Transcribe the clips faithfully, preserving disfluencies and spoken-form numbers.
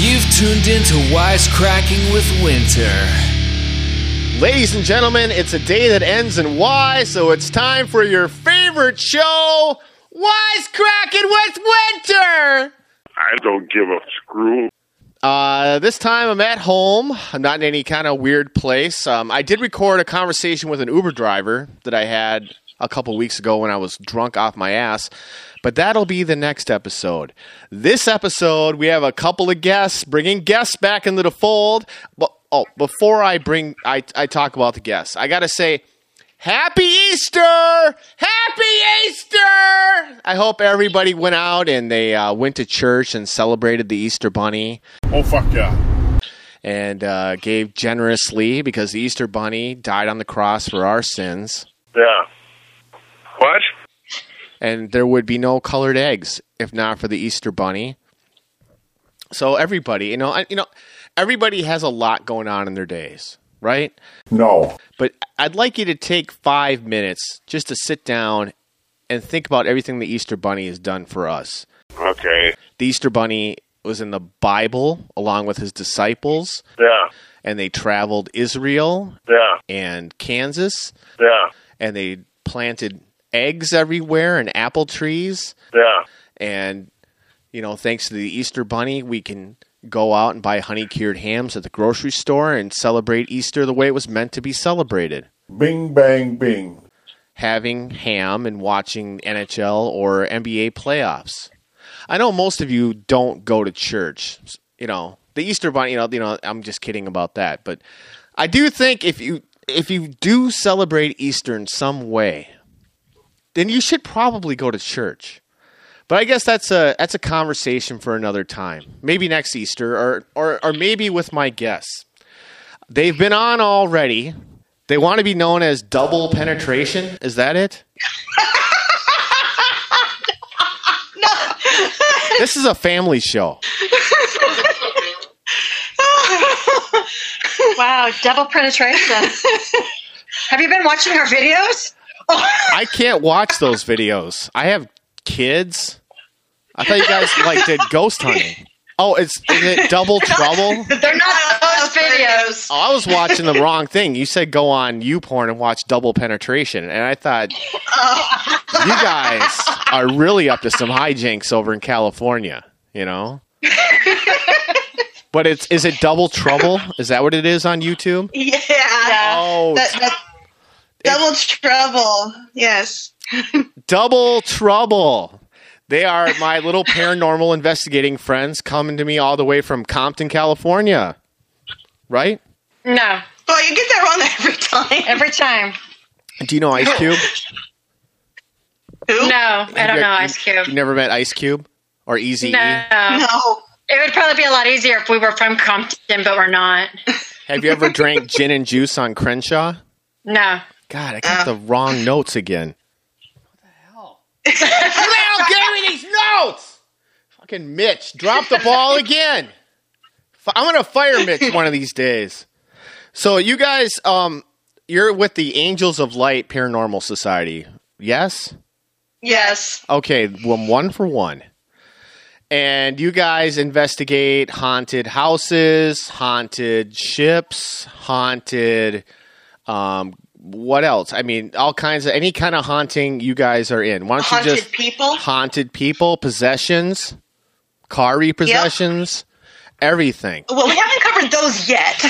You've tuned into Wisecracking with Winter. Ladies and gentlemen, it's a day that ends in Y, so it's time for your favorite show, Wisecracking with Winter! I don't give a screw. Uh, this time I'm at home. I'm not in any kind of weird place. Um, I did record a conversation with an Uber driver that I had a couple weeks ago when I was drunk off my ass, but that'll be the next episode. This episode, we have a couple of guests, bringing guests back into the fold. But, oh, before I bring, I, I talk about the guests, I gotta say, Happy Easter! Happy Easter! I hope everybody went out and they uh, went to church and celebrated the Easter Bunny. Oh, fuck yeah. And uh, gave generously because the Easter Bunny died on the cross for our sins. Yeah. What? And there would be no colored eggs if not for the Easter Bunny. So everybody, you know, I, you know, everybody has a lot going on in their days, right? No. But I'd like you to take five minutes just to sit down and think about everything the Easter Bunny has done for us. Okay. The Easter Bunny was in the Bible along with his disciples. Yeah. And they traveled Israel. Yeah. And Kansas. Yeah. And they planted eggs everywhere and apple trees. Yeah. And, you know, thanks to the Easter Bunny, we can go out and buy honey-cured hams at the grocery store and celebrate Easter the way it was meant to be celebrated. Bing, bang, bing. Having ham and watching N H L or N B A playoffs. I know most of you don't go to church. You know, the Easter Bunny, you know, you know, I'm just kidding about that. But I do think if you if you do celebrate Easter in some way, then you should probably go to church. But I guess that's a that's a conversation for another time. Maybe next Easter or or, or maybe with my guests. They've been on already. They want to be known as Double Penetration. Is that it? No. This is a family show. Wow, double penetration. Have you been watching our videos? I can't watch those videos. I have kids. I thought you guys like did ghost hunting. Oh, it's is it Double Trouble? They're not those videos. Oh, I was watching the wrong thing. You said go on YouPorn and watch Double Penetration, and I thought you guys are really up to some hijinks over in California. You know. But it's is it Double Trouble? Is that what it is on YouTube? Yeah. Oh, That, that, double trouble. Yes. Double Trouble. They are my little paranormal investigating friends coming to me all the way from Compton, California. Right? No. Well, you get that wrong every time. Every time. Do you know Ice Cube? Who? No, I don't know Ice Cube. You never met Ice Cube? Or Eazy-E? No. No. It would probably be a lot easier if we were from Compton, but we're not. Have you ever drank gin and juice on Crenshaw? No. God, I got Uh. the wrong notes again. What the hell? Who the hell gave me these notes? Fucking Mitch, drop the ball again. I'm going to fire Mitch one of these days. So you guys, um, you're with the Angels of Light Paranormal Society, yes? Yes. Okay, well, one for one. And you guys investigate haunted houses, haunted ships, haunted, um, what else? I mean, all kinds of, any kind of haunting you guys are in. Why don't Haunted you just... people? Haunted people, possessions, car repossessions, yep. Everything. Well, we haven't covered those yet.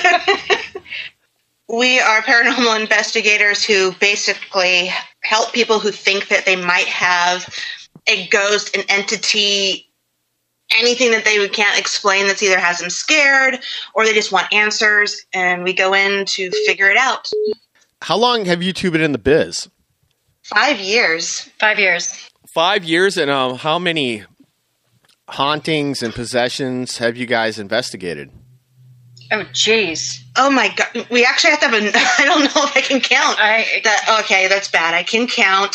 We are paranormal investigators who basically help people who think that they might have a ghost, an entity, anything that they can't explain that's either has them scared or they just want answers, and we go in to figure it out. How long have you two been in the biz? Five years. Five years. Five years, and um, how many hauntings and possessions have you guys investigated? Oh, jeez. Oh my God. We actually have to have a, I don't know if I can count. I, That, okay, that's bad. I can count.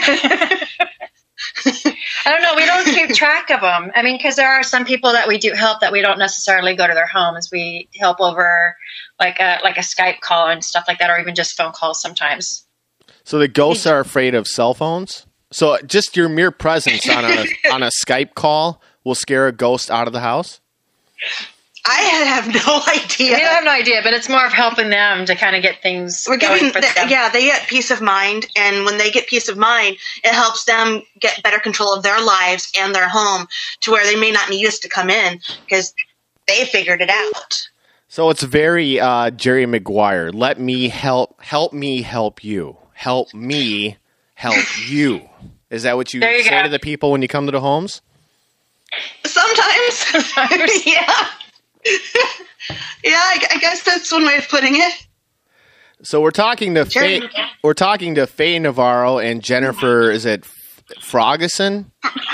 I don't know. We don't keep track of them. I mean, because there are some people that we do help that we don't necessarily go to their homes. We help over like a like a Skype call and stuff like that, or even just phone calls sometimes. So the ghosts are afraid of cell phones? So just your mere presence on a on a Skype call will scare a ghost out of the house? I have no idea. We have no idea, but it's more of helping them to kind of get things We're going giving, for the, them. yeah, they get peace of mind, and when they get peace of mind, it helps them get better control of their lives and their home to where they may not need us to come in because they figured it out. So it's very uh, Jerry Maguire. Let me help. Help me help you. Help me help you. Is that what you, There you say go. to the people when you come to the homes? Sometimes, Sometimes. yeah, yeah. I, I guess that's one way of putting it. So we're talking to Sure. Faye, we're talking to Faye Navarro and Jennifer. Is it Ferguson?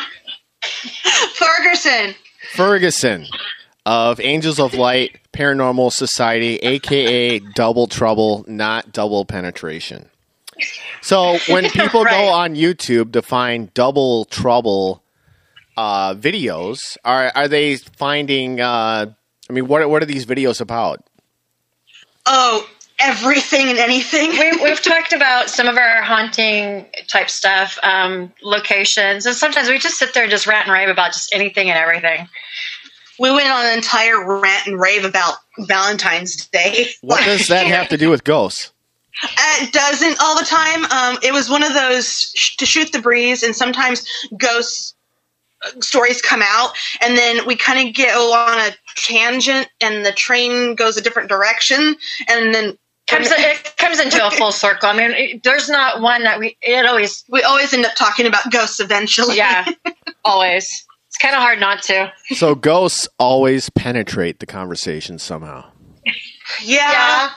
Ferguson. Ferguson of Angels of Light Paranormal Society, aka Double Trouble, not Double Penetration. So when people Right. go on YouTube to find Double Trouble uh, videos, are are they finding? Uh, I mean, what what are these videos about? Oh, everything and anything. we, we've talked about some of our haunting type stuff, um, locations, and sometimes we just sit there and just rant and rave about just anything and everything. We went on an entire rant and rave about Valentine's Day. What does that have to do with ghosts? It doesn't all the time. Um, it was one of those sh- to shoot the breeze, and sometimes ghost uh, stories come out, and then we kind of get on a tangent, and the train goes a different direction, and then Comes it comes into a full circle. I mean, it, there's not one that we. It always, we always end up talking about ghosts eventually. yeah, always. It's kind of hard not to. So ghosts always penetrate the conversation somehow. yeah.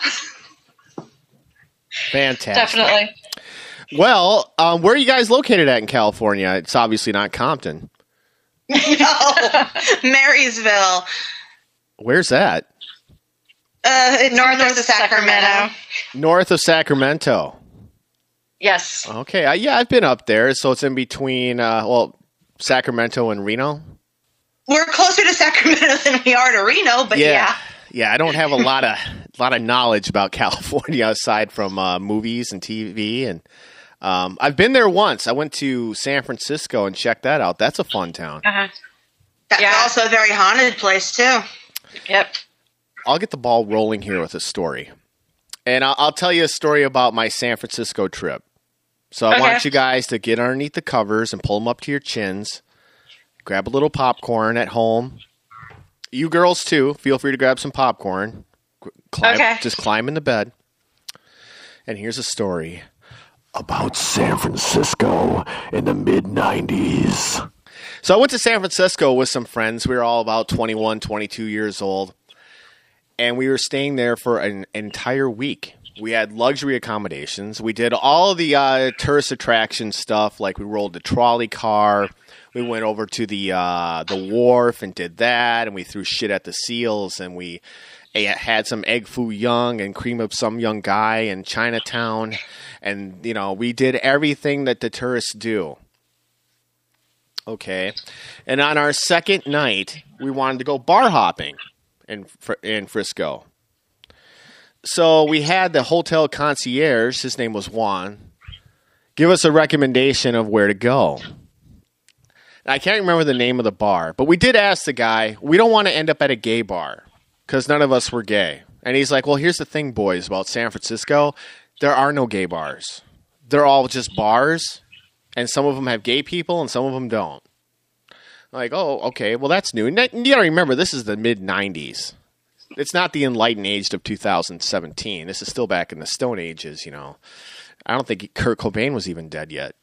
Fantastic. Definitely. Well, um, where are you guys located at in California? It's obviously not Compton. No, Marysville, Where's that? uh, it's north, north of Sacramento. North of Sacramento. Yes. Okay, uh, yeah, I've been up there. So it's in between, uh, well, Sacramento and Reno. We're closer to Sacramento than we are to Reno, but yeah. yeah. I don't have a lot of lot of knowledge about California aside from uh, movies and T V, and um, I've been there once. I went to San Francisco and checked that out. That's a fun town. Uh-huh. That's Yeah. also a very haunted place too. Yep. I'll get the ball rolling here with a story, and I'll, I'll tell you a story about my San Francisco trip. So I Okay. want you guys to get underneath the covers and pull them up to your chins. Grab a little popcorn at home. You girls too. Feel free to grab some popcorn. G- Climb, Okay. Just climb into bed. And here's a story about San Francisco in the mid nineties. So I went to San Francisco with some friends. We were all about twenty-one, twenty-two years old. And we were staying there for an entire week. We had luxury accommodations. We did all the uh, tourist attraction stuff, like we rolled the trolley car. We went over to the uh, the wharf and did that, and we threw shit at the seals, and we ate, had some egg foo young and cream of some young guy in Chinatown, and you know we did everything that the tourists do. Okay, and on our second night, we wanted to go bar hopping in Fr- in Frisco. So we had the hotel concierge, his name was Juan, give us a recommendation of where to go. I can't remember the name of the bar, but we did ask the guy, we don't want to end up at a gay bar because none of us were gay. And he's like, well, here's the thing, boys, about San Francisco. There are no gay bars. They're all just bars, and some of them have gay people and some of them don't. I'm like, oh, okay, well, that's new. And you got to remember, this is the mid nineties. It's not the enlightened age of two thousand seventeen. This is still back in the Stone Ages, you know. I don't think Kurt Cobain was even dead yet.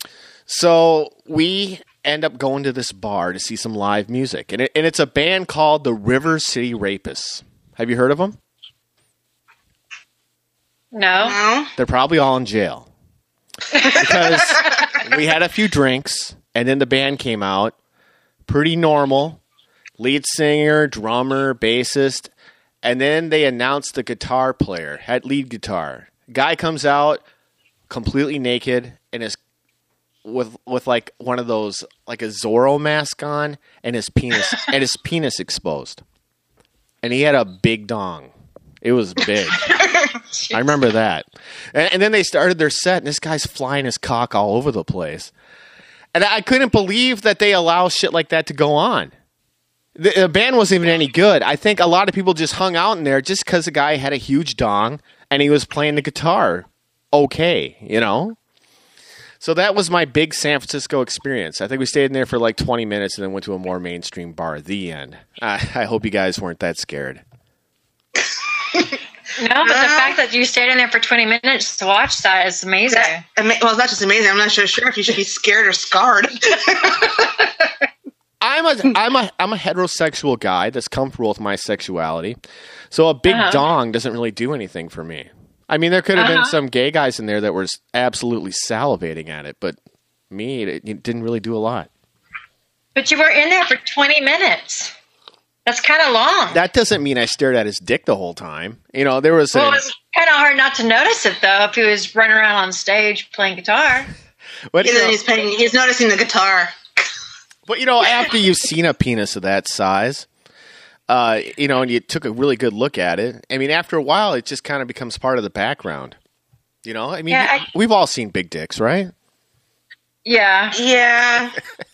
So we end up going to this bar to see some live music. And, it, and it's a band called the River City Rapists. Have you heard of them? No. No? They're probably all in jail. Because we had a few drinks, and then the band came out. Pretty normal. Lead singer, drummer, bassist. And then they announced the guitar player, had lead guitar. Guy comes out completely naked and is with with like one of those, like a Zorro mask on, and his penis and his penis exposed. And he had a big dong. It was big. I remember that. And, and then they started their set, and this guy's flying his cock all over the place. And I couldn't believe that they allow shit like that to go on. The, the band wasn't even any good. I think a lot of people just hung out in there just because the guy had a huge dong and he was playing the guitar okay, you know? So that was my big San Francisco experience. I think we stayed in there for like twenty minutes and then went to a more mainstream bar. The end. I, I hope you guys weren't that scared. No, but the fact that you stayed in there for twenty minutes to watch that is amazing. That, ama- well, that's just amazing. I'm not so sure if you should be scared or scarred. I'm a I'm a I'm a heterosexual guy that's comfortable with my sexuality. So a big Uh-huh. dong doesn't really do anything for me. I mean, there could have been Uh-huh. some gay guys in there that were absolutely salivating at it, but me, it, it didn't really do a lot. But you were in there for twenty minutes. That's kind of long. That doesn't mean I stared at his dick the whole time. You know, there was well, an, it's kind of hard not to notice it, though, if he was running around on stage playing guitar. but, you And then know, he's playing, he's noticing the guitar. but you know, after you've seen a penis of that size, uh, you know, and you took a really good look at it, I mean, after a while, it just kind of becomes part of the background. You know, I mean, Yeah, I- we've all seen big dicks, right? Yeah. Yeah.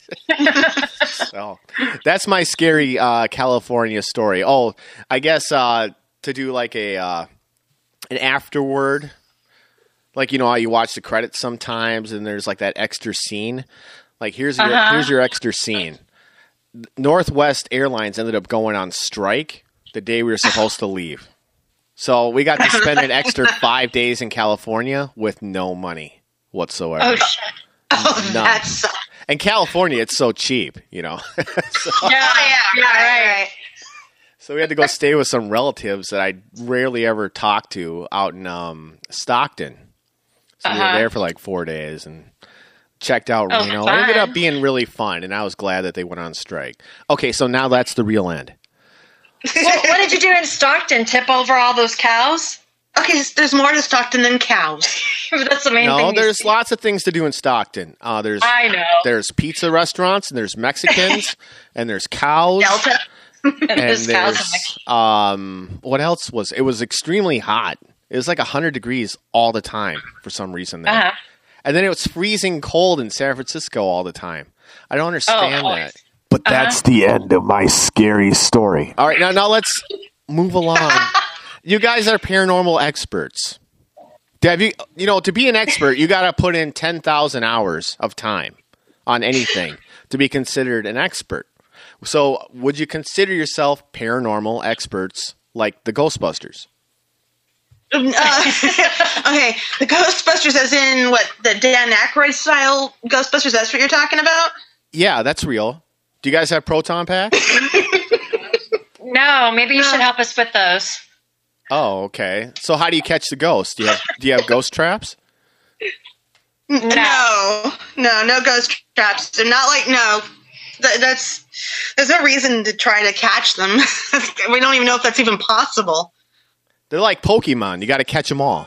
So that's my scary uh, California story. Oh, I guess uh, to do like a uh, an afterword, like you know how you watch the credits sometimes, and there's like that extra scene. Like here's your Uh-huh. here's your extra scene. Northwest Airlines ended up going on strike the day we were supposed to leave, so we got to spend an extra five days in California with no money whatsoever. Oh, shit. Oh, None. that sucks. In California, it's so cheap, you know. Yeah, Oh, yeah, yeah, right, right. right. So we had to go stay with some relatives that I rarely ever talk to out in um, Stockton. So we Uh-huh. were there for like four days and checked out Oh, Reno. It fun. ended up being really fun, and I was glad that they went on strike. Okay, so now that's the real end. Well, what did you do in Stockton? Tip over all those cows? Okay, there's more to Stockton than cows. That's the main thing. No, you there's see. lots of things to do in Stockton. Uh, there's I know. there's pizza restaurants, and there's Mexicans, and there's cows. Delta. and There's cows in there's um what else was it was extremely hot. It was like one hundred degrees all the time for some reason there. Uh-huh. And then it was freezing cold in San Francisco all the time. I don't understand Oh, that. But Uh-huh. that's the end of my scary story. All right, now now let's move along. You guys are paranormal experts. Have you you know, to be an expert, you got to put in ten thousand hours of time on anything to be considered an expert. So, would you consider yourself paranormal experts like the Ghostbusters? Uh, okay, the Ghostbusters, as in what, the Dan Aykroyd style Ghostbusters? That's what you're talking about? Yeah, that's real. Do you guys have proton packs? No, maybe you should help us with those. Oh, okay. So, how do you catch the ghost? Do you have do you have ghost traps? No, no, no ghost traps. They're not like no. Th- that's there's no reason to try to catch them. We don't even know if that's even possible. They're like Pokemon. You got to catch them all.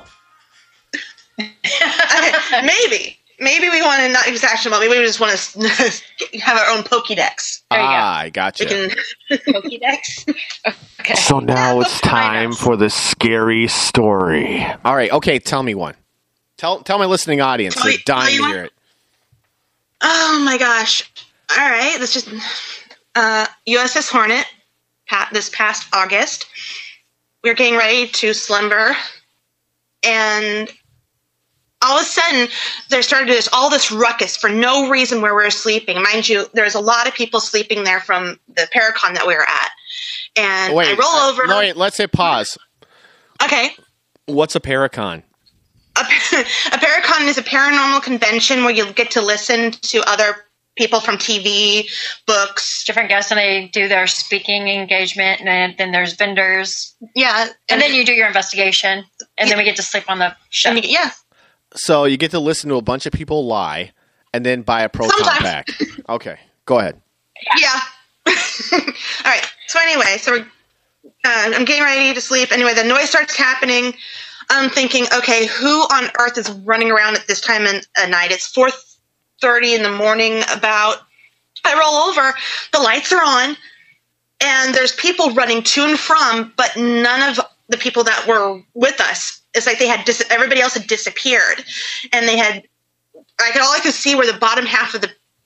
Maybe, maybe we want to not catch them all. Maybe we just want to have our own Pokédex. There you go. ah, I gotcha. We can Pokédex. Okay. So now it's time for the scary story. All right. Okay. Tell me one. Tell tell my listening audience. Tell They're you- tell dying you to one? hear it. Oh my gosh! All right, let's just uh, U S S Hornet. Pa- this past August, we were getting ready to slumber, and all of a sudden, there started this all this ruckus for no reason where we were sleeping. Mind you, there was a lot of people sleeping there from the Paracon that we were at, and Wait. I roll uh, over. no, wait. Let's hit pause. Okay. What's a Paracon? A, a Paracon is a paranormal convention where you get to listen to other people from T V, books. Different guests, and they do their speaking engagement, and then, then there's vendors, Yeah. and then you do your investigation, and then we get to sleep on the show. and you, yeah. So you get to listen to a bunch of people lie, and then buy a proton Sometimes. pack. Okay. Go ahead. Yeah. All right. So anyway, so we're, uh, I'm getting ready to sleep. Anyway, the noise starts happening. I'm thinking, okay, who on earth is running around at this time in, at night? It's four thirty in the morning about. I roll over. The lights are on, and there's people running to and from, but none of the people that were with us. It's like they had dis- everybody else had disappeared, and they had. I could all I could see were the bottom half of the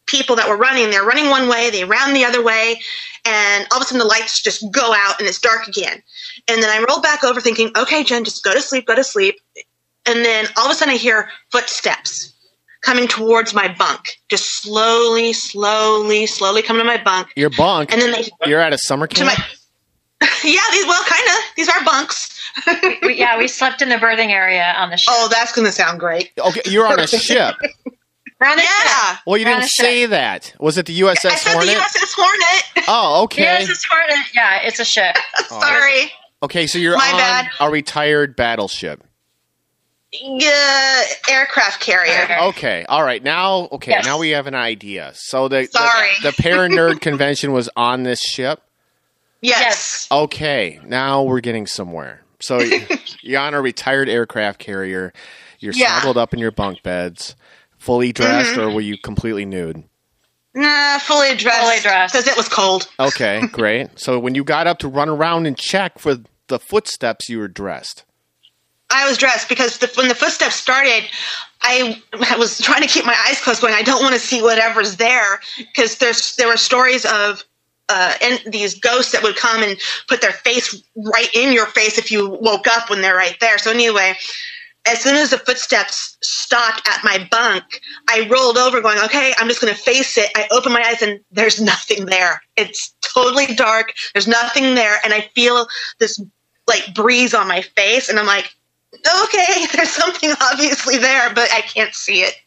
people that were running. They're running one way, they ran the other way, and all of a sudden the lights just go out and it's dark again. And then I roll back over thinking, okay, Jen, just go to sleep, go to sleep. And then all of a sudden I hear footsteps coming towards my bunk, just slowly, slowly, slowly coming to my bunk. Your bunk? And then they, You're at a summer camp? my, yeah, these, well, kind of. These are bunks. we, we, yeah, we slept in the berthing area on the ship. Oh, that's going to sound great. Okay, you're on a ship. We're on the Yeah. ship. Well, you We're on didn't the say ship. that. Was it the U S S I said Hornet? the U S S Hornet. Oh, okay. Yes, it's Hornet. Yeah, it's a ship. Sorry. Okay, so you're My on bad. a retired battleship. Yeah, aircraft carrier. Okay, all right. Now, okay, Yes. now we have an idea. So the Sorry. the, the Para-Nerd convention was on this ship. Yes. Yes. Okay, now we're getting somewhere. So you're on a retired aircraft carrier. You're Yeah. snuggled up in your bunk beds, fully dressed, or were you completely nude? Nah, fully dressed. Fully dressed. Because it was cold. Okay, great. So when you got up to run around and check for the footsteps, you were dressed. I was dressed because the, when the footsteps started, I was trying to keep my eyes closed, going, I don't want to see whatever's there, because there's there were stories of uh, and these ghosts that would come and put their face right in your face if you woke up when they're right there. So anyway, as soon as the footsteps stopped at my bunk, I rolled over, going, okay, I'm just going to face it. I open my eyes, and there's nothing there. It's totally dark. There's nothing there, and I feel this like breeze on my face, and I'm like, okay, there's something obviously there, but I can't see it.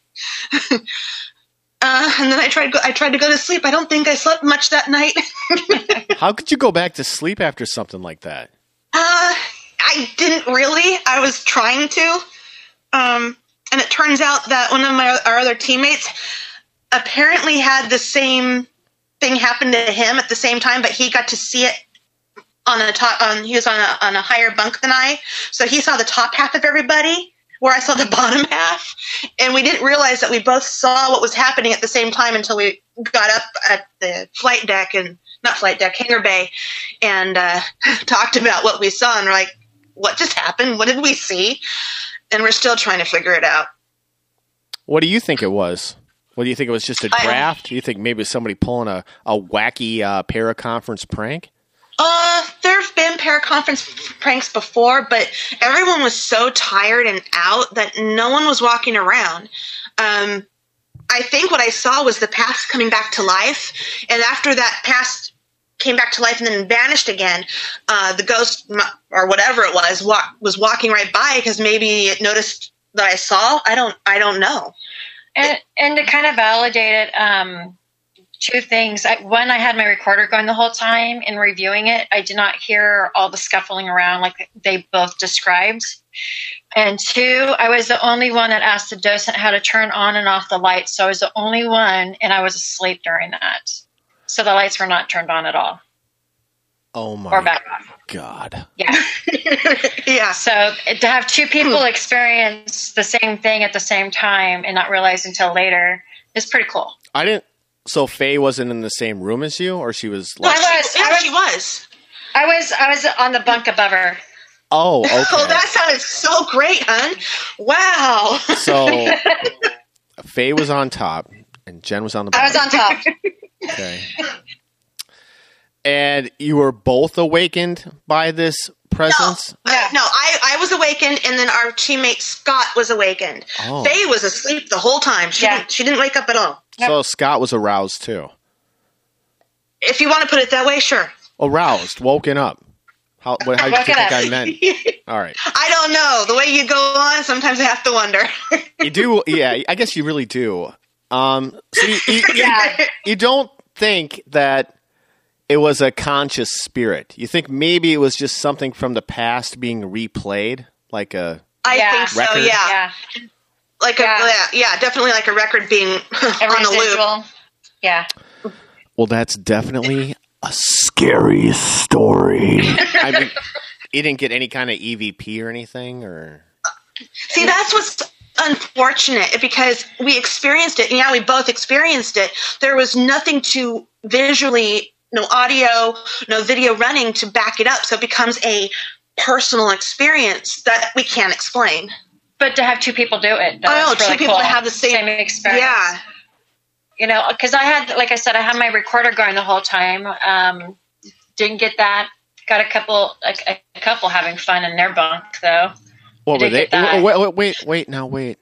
uh, and then I tried. Go, I tried to go to sleep. I don't think I slept much that night. How could you go back to sleep after something like that? uh, I didn't really. I was trying to, um, and it turns out that one of my our other teammates apparently had the same thing happen to him at the same time, but he got to see it on a top. On he was on a on a higher bunk than I, so he saw the top half of everybody, where I saw the bottom half, and we didn't realize that we both saw what was happening at the same time until we got up at the flight deck and not flight deck, hangar bay, and uh, talked about what we saw, and we're like, what just happened? What did we see? And we're still trying to figure it out. What do you think it was? What do you think it was? Just a I- draft? Do you think maybe somebody pulling a, a wacky uh, para-conference prank? Uh, there have been paraconference pranks before, but everyone was so tired and out that no one was walking around. Um, I think what I saw was the past coming back to life, and after that past came back to life and then vanished again, uh, the ghost or whatever it was wa- was walking right by because maybe it noticed that I saw. I don't. I don't know. And and to kind of validate it, um, two things. I, one, I had my recorder going the whole time. In reviewing it, I did not hear all the scuffling around like they both described. And two, I was the only one that asked the docent how to turn on and off the lights. So I was the only one, and I was asleep during that. So the lights were not turned on at all. Oh my Or back off. God. Yeah. Yeah. So to have two people experience the same thing at the same time and not realize until later is pretty cool. I didn't. So Faye wasn't in the same room as you, or she was I like. was, Yeah, I was, she was. I was, I was on the bunk above her. Oh, okay. Oh, that sounded so great, hon. Wow. So Faye was on top, and Jen was on the I bottom. was on top. Okay. And you were both awakened by this presence? No, uh, no, I, I was awakened, and then our teammate Scott was awakened. Oh. Faye was asleep the whole time. She Yeah. didn't, she didn't wake up at all. So Scott was aroused too. If you want to put it that way, sure. Aroused, woken up. How, what, how did you Woken think up. I meant? All right. I don't know. The way you go on, sometimes I have to wonder. You do, yeah, I guess you really do. Um, so you, you, Yeah. you don't think that it was a conscious spirit. You think maybe it was just something from the past being replayed, like a I Yeah. think so, Record. yeah. Yeah. Like a, Yeah. yeah, yeah, definitely like a record being A on a loop. residual. Yeah. well, that's definitely a Scary story. I mean, you didn't get any kind of E V P or anything, or See, that's what's unfortunate because we experienced it. Yeah, we both experienced it. There was nothing to visually, no audio, no video running to back it up. So it becomes a personal experience that we can't explain. But to have two people do it, I know, that's really two people cool. to have the same, experience. Yeah. you know, because I had, like I said, I had my recorder going the whole time. Um, didn't get that. Got a couple, like a couple having fun in their bunk though. What were they? Wait, wait, wait, wait, now wait.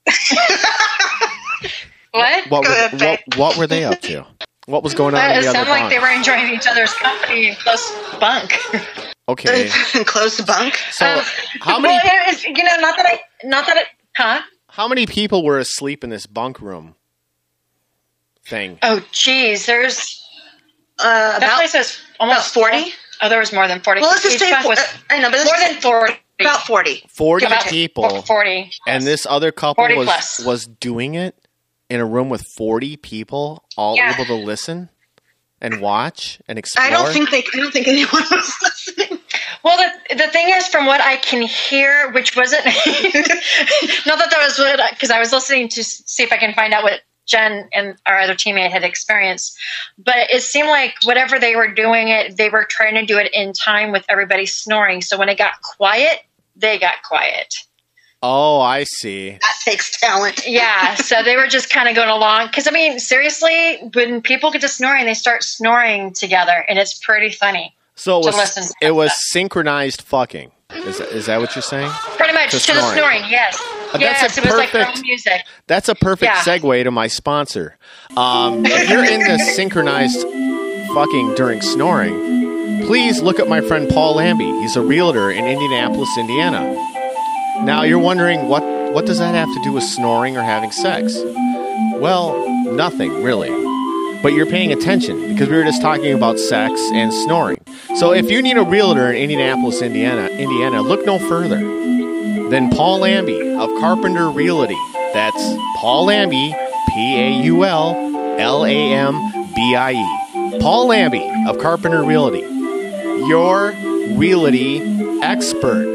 What? What were, what, what were they up to? What was going on Uh, in it the other sounded like bunk? they were enjoying each other's company in close bunk. Okay. Close the bunk. So Um, how many Well, it was, you know, not that I, not that it, huh? how many people were asleep in this bunk room thing? Oh, geez, there's Uh, that about, place is almost about forty? Oh, there was more than forty. Well, let's just Each say bunk four, was uh, I know, but let's more just than forty. about forty. Forty About people, Forty. and this other couple forty was plus. was doing it in a room with forty people, all Yeah. able to listen and watch and explore. I don't think they. I don't think anyone was listening. Well, the the thing is, from what I can hear, which wasn't not that that was what because I was listening to see if I can find out what Jen and our other teammate had experienced, but it seemed like whatever they were doing it, they were trying to do it in time with everybody snoring. So when it got quiet, they got quiet. Oh, I see. That takes talent. Yeah, so they were just kind of going along. Because, I mean, seriously, when people get to snoring, they start snoring together, and it's pretty funny. So it To was listen to it was stuff. synchronized fucking. Is that, is that what you're saying? Pretty much, To to, the snoring. snoring, yes. Uh, that's yes, a it was like their perfect- own music. That's a perfect Yeah. segue to my sponsor. Um, if you're into synchronized fucking during snoring, please look at my friend Paul Lambie. He's a realtor in Indianapolis, Indiana. Now you're wondering what what does that have to do with snoring or having sex? Well, nothing really. But you're paying attention because we were just talking about sex and snoring. So if you need a realtor in Indianapolis, Indiana, Indiana, look no further than Paul Lambie of Carpenter Realty. That's Paul Lambie, P A U L L A M B I E. Paul Lambie of Carpenter Realty, your realty expert.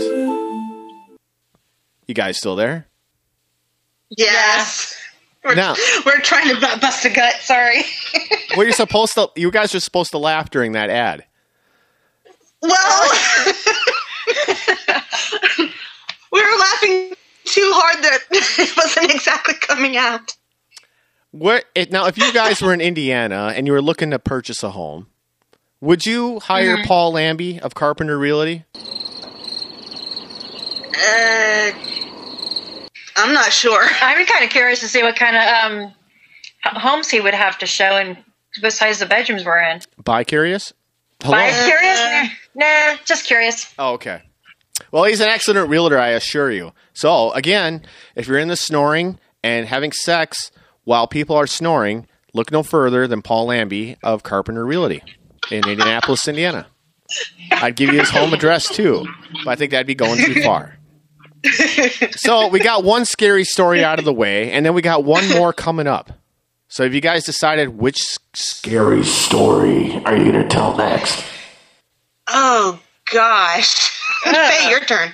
You guys still there? Yes. We're, Now- we're trying to bu- bust a gut. Sorry. Well, you're supposed to. You guys are supposed to laugh during that ad. Well, we were laughing too hard that it wasn't exactly coming out. Where it, now, if you guys were in Indiana and you were looking to purchase a home, would you hire Mm-hmm. Paul Lambie of Carpenter Realty? Uh, I'm not sure. I'm kind of curious to see what kind of um, h- homes he would have to show and what size the bedrooms were in. Bi curious? Hello. Bi curious? Nah, nah, just curious. Oh, okay. Well, he's an excellent realtor, I assure you. So, again, if you're in the snoring and having sex while people are snoring, look no further than Paul Lambie of Carpenter Realty in Indianapolis, Indiana. I'd give you his home address, too, but I think that'd be going too far. So, we got one scary story out of the way, and then we got one more coming up. So, have you guys decided which s- Scary story are you going to tell next? Oh gosh. Faye, your turn.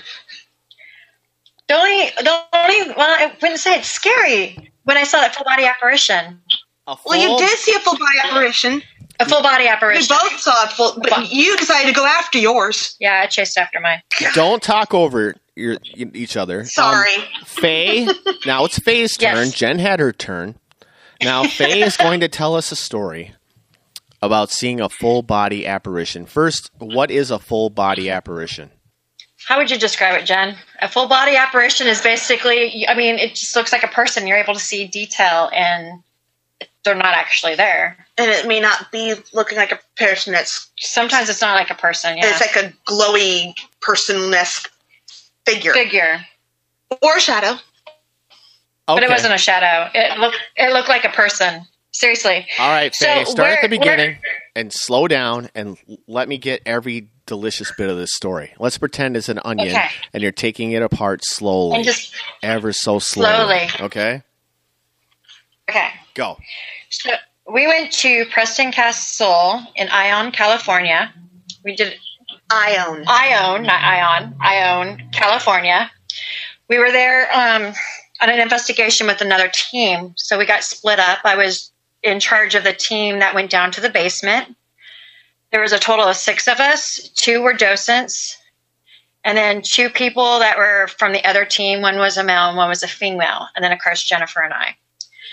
The only, the only, well, I wouldn't say it's scary when I saw that full body apparition. a Well, you full- did see a full body apparition. A full body We apparition. both saw a full, but you decided to go after yours. Yeah, I chased after mine. Don't talk over your, each other. Um, Sorry. Faye, now it's Faye's turn. Yes. Jen had her turn. Now Faye is going to tell us a story about seeing a full body apparition. First, what is a full body apparition? How would you describe it, Jen? A full body apparition is basically, I mean, it just looks like a person. You're able to see detail and they're not actually there. And it may not be looking like a person that's, Sometimes it's not like a person, yeah. it's like a glowy person-esque figure. Figure. Or shadow. Okay. But it wasn't a shadow. It looked it looked like a person. Seriously. All right, Faye, So start at the where- beginning and slow down and let me get every delicious bit of this story. Let's pretend it's an onion Okay. and you're taking it apart slowly. And just ever so slowly. Slowly. Okay? okay. Go. So we went to Preston Castle in Ione, California. We did Ione. Ione, not Ion, Ione, California. We were there um, on an investigation with another team, so we got split up. I was in charge of the team that went down to the basement. There was a total of six of us. Two were docents, and then two people that were from the other team. One was a male and one was a female, and then, of course, Jennifer and I.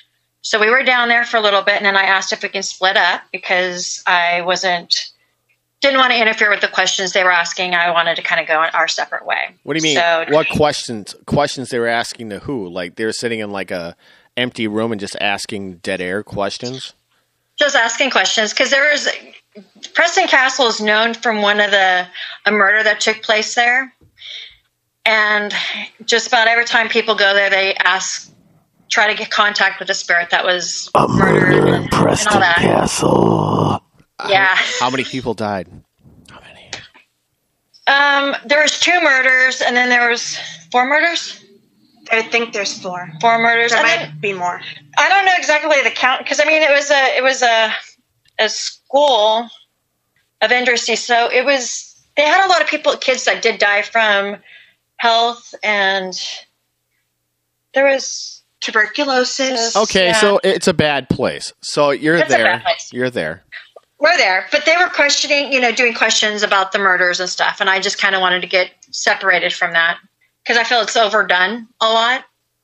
So we were down there for a little bit, and then I asked if we can split up because I wasn't didn't want to interfere with the questions they were asking. I wanted to kind of go in our separate way. What do you mean? So, what questions? Questions they were asking to who? Like they were sitting in like a empty room and just asking dead air questions? Just asking questions because there was Preston Castle is known from one of the a murder that took place there, and just about every time people go there, they ask, try to get contact with the spirit that was A murdered murder in and, and Preston all that. Castle. Yeah. How, how many people died? How many? Um, there was two murders, and then there was four murders. I think there's four. Four murders. There And might then, be more. I don't know exactly the count because I mean it was a it was a a school of industry, so it was they had a lot of people, kids that did die from health, and there was Tuberculosis. Okay, Yeah. so it's a bad place. So you're It's a there. bad place. You're there. we're there, but they were questioning, you know, doing questions about the murders and stuff, and I just kind of wanted to get separated from that because I feel it's overdone a lot.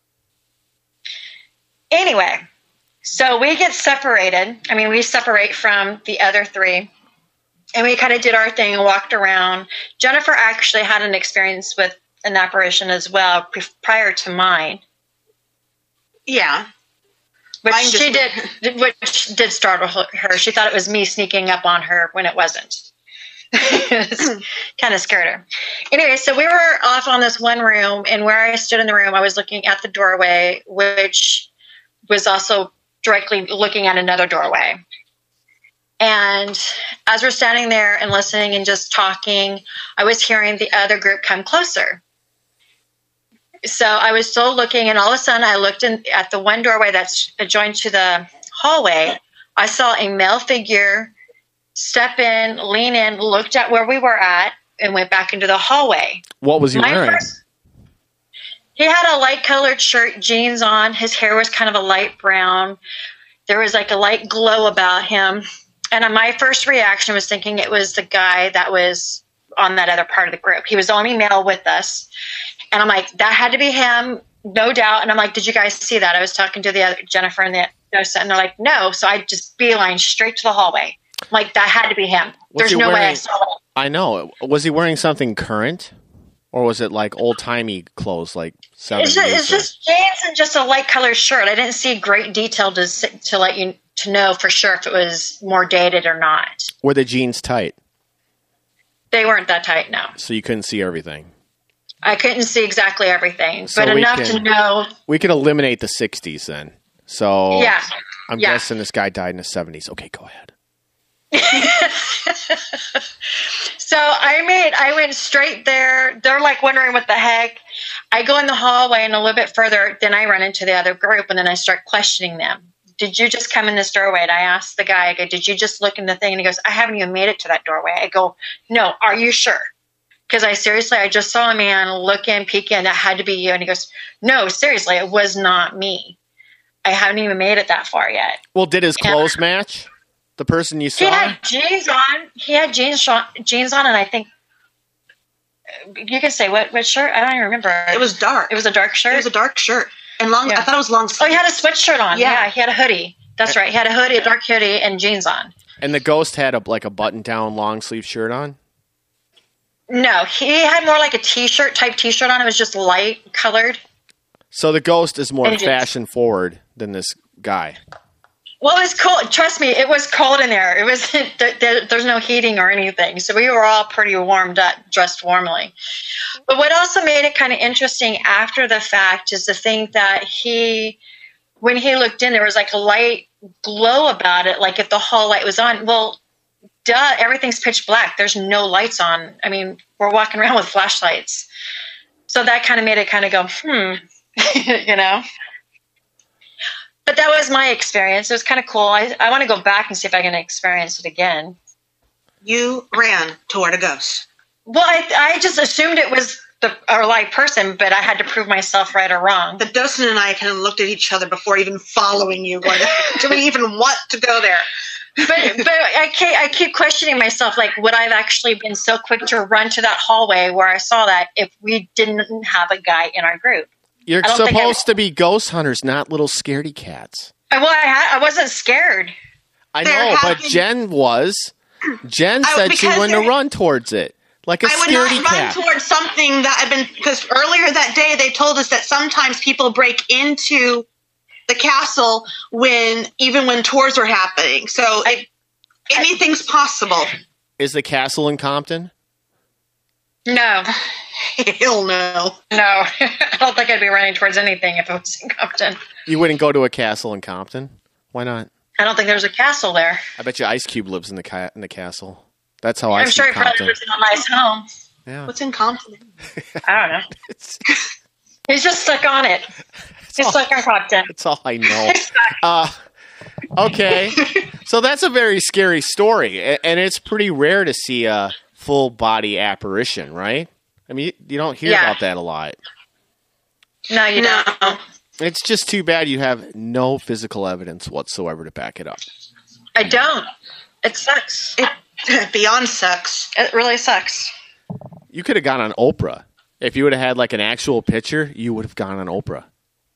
Anyway, so we get separated. I mean, we separate from the other three, and we kind of did our thing and walked around. Jennifer actually had an experience with an apparition as well pre- prior to mine, Yeah. which Mine just- she did, which did startle her. She thought it was me sneaking up on her when it wasn't. Kind of scared her. Anyway, so we were off on this one room, and where I stood in the room, I was looking at the doorway, which was also directly looking at another doorway. And as we're standing there and listening and just talking, I was hearing the other group come closer. So I was still looking, and all of a sudden I looked in at the one doorway that's adjoined to the hallway. I saw a male figure step in, lean in, looked at where we were at, and went back into the hallway. What was he My wearing? first- He had a light-colored shirt, jeans on. His hair was kind of a light brown. There was like a light glow about him. And my first reaction was thinking it was the guy that was on that other part of the group. He was the only male with us. And I'm like, that had to be him, no doubt. And I'm like, did you guys see that? I was talking to the other Jennifer and the Joseph, and they're like, no. So I just beeline straight to the hallway. I'm like, that had to be him. Was There's he no way I wearing- saw it. I know. Was he wearing something current? Or was it like old-timey clothes, like seventies? It's just, it's just jeans and just a light colored shirt. I didn't see great detail to s- to let you to know for sure if it was more dated or not. Were the jeans tight? They weren't that tight, no. So you couldn't see everything? I couldn't see exactly everything, So but we enough to can- know. We could eliminate the sixties then. So Yeah. I'm Yeah. guessing this guy died in the seventies. Okay, go ahead. So I made, I went straight there. They're like wondering what the heck. I go in the hallway and a little bit further, then I run into the other group, and then I start questioning them. Did you just come in this doorway? And I asked the guy, I go, did you just look in the thing? And he goes, I haven't even made it to that doorway. I go, no, are you sure? Because I seriously, I just saw a man look in, peek in. That had to be you. And he goes, no, seriously, it was not me. I haven't even made it that far yet. Well, did his Yeah. clothes match? The person you He saw? had jeans on. He had jeans sh- jeans on, and I think you can say what what shirt? I don't even remember. It was dark. It was a dark shirt. It was a dark shirt. And long, Yeah. I thought it was long Oh, sleeve. he had a sweatshirt on. Yeah. Yeah. He had a hoodie. That's right. He had a hoodie, a dark hoodie, and jeans on. And the ghost had a like a button-down long sleeve shirt on? No, he had more like a t-shirt type t-shirt on. It was just light colored. So the ghost is more And jeans. fashion-forward than this guy. Well, it was cold. Trust me, it was cold in there. It was there, there, there's no heating or anything, so we were all pretty warmed up, dressed warmly. But what also made it kind of interesting after the fact is the thing that he, when he looked in, there was like a light glow about it, like if the hall light was on. Well, duh, everything's pitch black. There's no lights on. I mean, we're walking around with flashlights, so that kind of made it kind of go, hmm, you know. But that was my experience. It was kind of cool. I, I want to go back and see if I can experience it again. You ran toward a ghost. Well, I, I just assumed it was the a live person, but I had to prove myself right or wrong. The Dustin and I kind of looked at each other before even following you. Going, do we even want to go there? But but I keep, I keep questioning myself, like, would I have actually been so quick to run to that hallway where I saw that if we didn't have a guy in our group? You're I don't think I supposed to be ghost hunters, not little scaredy cats. I, well, I, had, I wasn't scared. I There know, have but been- Jen was. Jen I- said she because wouldn't there- run towards it. Like a I would not scaredy run cat. towards something that I've been, because earlier that day they told us that sometimes people break into the castle when, even when tours are happening. So it, anything's possible. Is the castle in Compton? No, Hell no. no. I don't think I'd be running towards anything if it was in Compton. You wouldn't go to a castle in Compton? Why not? I don't think there's a castle there. I bet you Ice Cube lives in the ca- in the castle. That's how I I'm see sure he probably Compton. lives in a nice home. Yeah. What's in Compton? I don't know. It's, He's just stuck on it. He's all- stuck on Compton. that's all I know. Uh, okay. So that's a very scary story. a- And it's pretty rare to see a full body apparition, right? I mean, you, you don't hear Yeah. about that a lot. No, you No. don't. It's just too bad you have no physical evidence whatsoever to back it up. I don't. It sucks. It beyond sucks. It really sucks. You could have gone on Oprah. If you would have had like an actual picture, you would have gone on Oprah.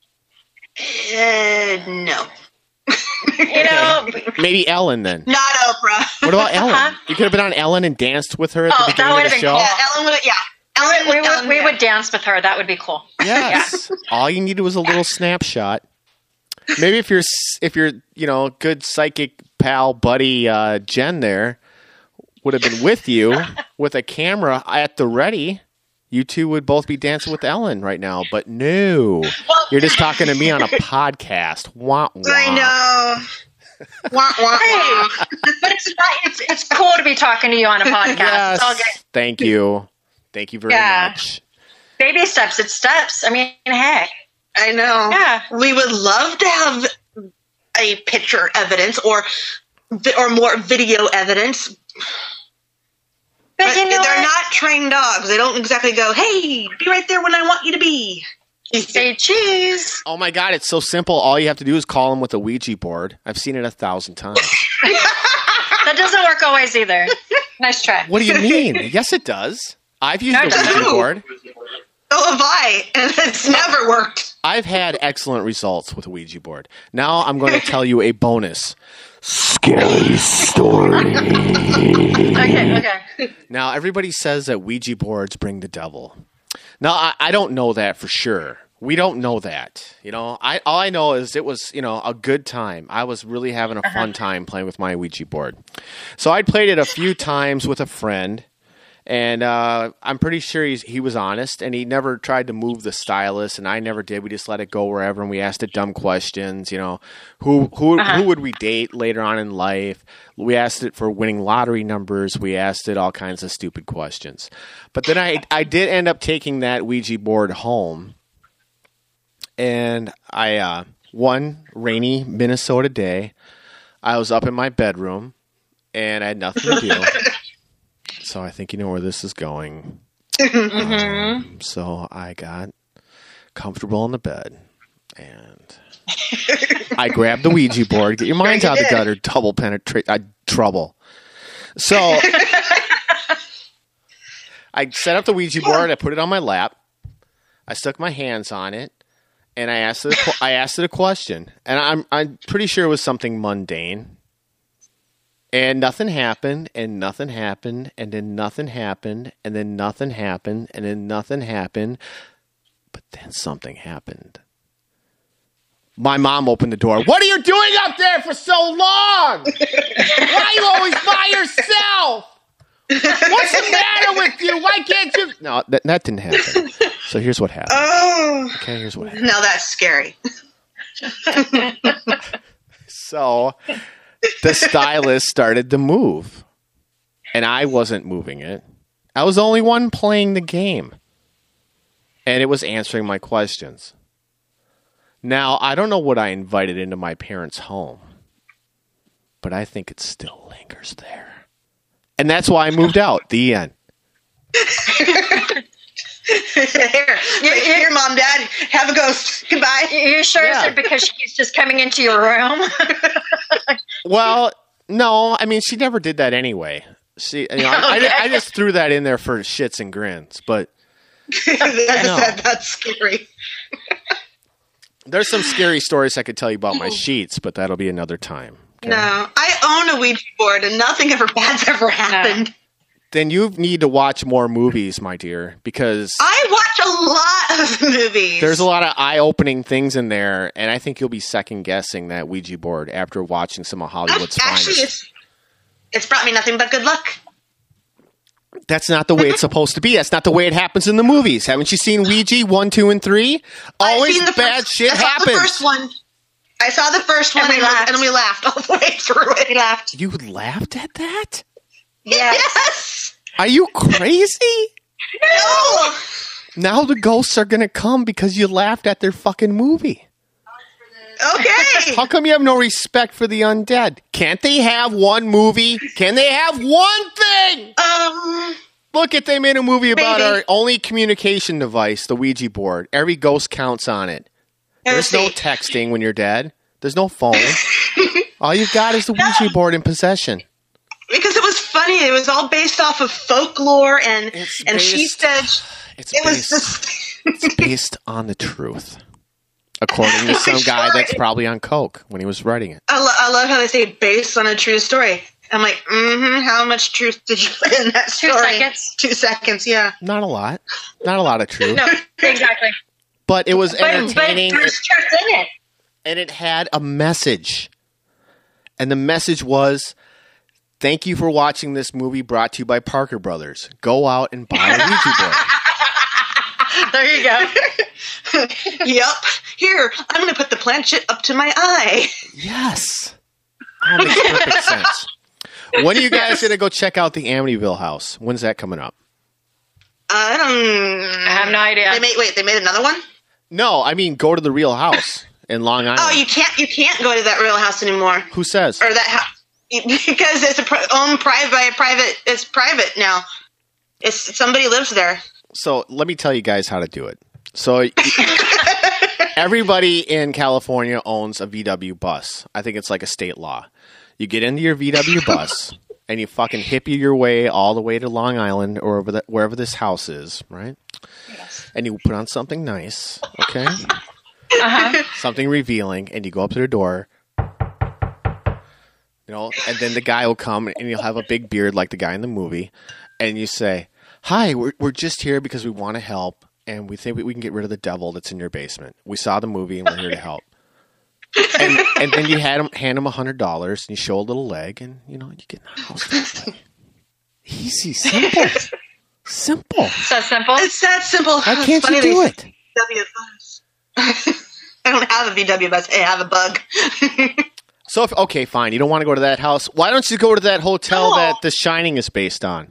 Uh, no. You know, Maybe Ellen then. Not Oprah. What about Ellen? Huh? You could have been on Ellen and danced with her at the Oh, that beginning would of the have been show. cool. Yeah, Ellen would. Yeah, Ellen we, would. would, Ellen we would. would dance with her. That would be cool. Yes. All you needed was a little snapshot. Maybe if you're s- if you're you know good psychic pal buddy uh, Jen there would have been with you with a camera at the ready, you two would both be dancing with Ellen right now. But no, you're just talking to me on a podcast. Wah, wah. I know. Wah, wah, wah. But it's not. It's it's cool to be talking to you on a podcast. Yes. It's all good. Thank you. Thank you very Yeah. much. Baby steps. It's steps. I mean, heck. I know. Yeah. We would love to have a picture evidence or vi- or more video evidence. But, But you know they're what? not trained dogs. They don't exactly go, "Hey, be right there when I want you to be." Say cheese. Oh my God, it's so simple. All you have to do is call them with a Ouija board. I've seen it a thousand times. That doesn't work always either. Nice try. What do you mean? Yes, it does. I've used No, the it doesn't. Ouija board. So have I, and it's never worked. I've had excellent results with a Ouija board. Now I'm going to tell you a bonus. Scary story. Okay, okay. Now, everybody says that Ouija boards bring the devil. Now, I, I don't know that for sure. We don't know that. You know, I all I know is it was, you know, a good time. I was really having a fun time playing with my Ouija board. So I'd played it a few times with a friend, and uh, I'm pretty sure he's, he was honest, and he never tried to move the stylus, and I never did. We just let it go wherever, and we asked it dumb questions. You know, who who Uh-huh. who would we date later on in life? We asked it for winning lottery numbers. We asked it all kinds of stupid questions. But then I I did end up taking that Ouija board home. And I, uh, one rainy Minnesota day, I was up in my bedroom and I had nothing to do. So I think you know where this is going. Um, so I got comfortable in the bed and I grabbed the Ouija board. Get your minds out of the gutter, double penetrate, uh, trouble. So I set up the Ouija board. I put it on my lap. I stuck my hands on it. And I asked it. A, qu- I asked it a question, and I'm I'm pretty sure it was something mundane. And nothing happened, and nothing happened, and then nothing happened, and then nothing happened, and then nothing happened. But then something happened. My mom opened the door. What are you doing up there for so long? Why are you always by yourself? What's the matter with you? Why can't you? No, that, that didn't happen. So here's what happened. Oh, Okay, here's what happened. now that's scary. So the stylus started to move, and I wasn't moving it. I was the only one playing the game, and it was answering my questions. Now, I don't know what I invited into my parents' home, but I think it still lingers there. And that's why I moved out. The end. Here, here, mom, dad, have a ghost. Goodbye. You sure Yeah. is it because she's just coming into your room? Well, no, I mean, she never did that anyway. She, you know, I, I, I just threw that in there for shits and grins, but that's, No. that, that's scary. There's some scary stories I could tell you about my sheets, but that'll be another time. Okay? No, I own a Ouija board, and nothing ever bad's ever happened. No. Then you need to watch more movies, my dear, because I watch a lot of movies. there's a lot of eye-opening things in there, and I think you'll be second-guessing that Ouija board after watching some of Hollywood's Actually, finest. it's, it's brought me nothing but good luck. That's not the way it's supposed to be. That's not the way it happens in the movies. Haven't you seen Ouija one, two, and three? I've Always seen the bad first, shit I saw happens. the first one. I saw the first one, And we and, laughed. and we laughed all the way through it. We laughed. You laughed at that? Yes. Yes. Are you crazy? No. Now the ghosts are going to come because you laughed at their fucking movie. Okay. How come you have no respect for the undead? Can't they have one movie? Can they have one thing? um. Look at, they made a movie about Maybe. our only communication device, the Ouija board. Every ghost counts on it. There's no texting when you're dead. There's no phone. All you've got is the Ouija board in possession. Because it was funny. It was all based off of folklore, and It's and she based- said It's it was based, just. it's based on the truth. According to some guy that's probably on coke when he was writing it. I, lo- I love how they say based on a true story. I'm like, mm-hmm. How much truth did you put in that Two story? seconds. Two seconds. Yeah. Not a lot. Not a lot of truth. No, exactly. But it was But, but entertaining. there's truth in it. And it had a message. And the message was, thank you for watching this movie brought to you by Parker Brothers. Go out and buy a Ouija board. There you go. Yep. Here, I'm going to put the planchette up to my eye. Yes. That makes perfect sense. When are you guys going to go check out the Amityville house? When's that coming up? I don't. I have no idea. They made wait. They made another one. No, I mean go to the real house in Long Island. Oh, you can't. You can't go to that real house anymore, Who says? or that house because it's a pri- owned private by a private. It's private now. It's somebody lives there. So let me tell you guys how to do it. So everybody in California owns a V W bus. I think it's like a state law. You get into your V W bus and you fucking hippie your way all the way to Long Island or wherever, the, wherever this house is, right? Yes. And you put on something nice, okay? Uh-huh. Something revealing, and you go up to their door. You know, and then the guy will come and you'll have a big beard like the guy in the movie, and you say, "Hi, we're we're just here because we want to help, and we think we, we can get rid of the devil that's in your basement. We saw the movie and we're here to help." and and then you had him hand him a hundred dollars, and you show a little leg, and you know you get in the house that way. Easy, simple, simple. So simple. It's that simple. Why It's can't funny you they do say it? V W bus. I don't have a V W bus. I have a bug. So if okay, fine, you don't want to go to that house. Why don't you go to that hotel No. that The Shining is based on?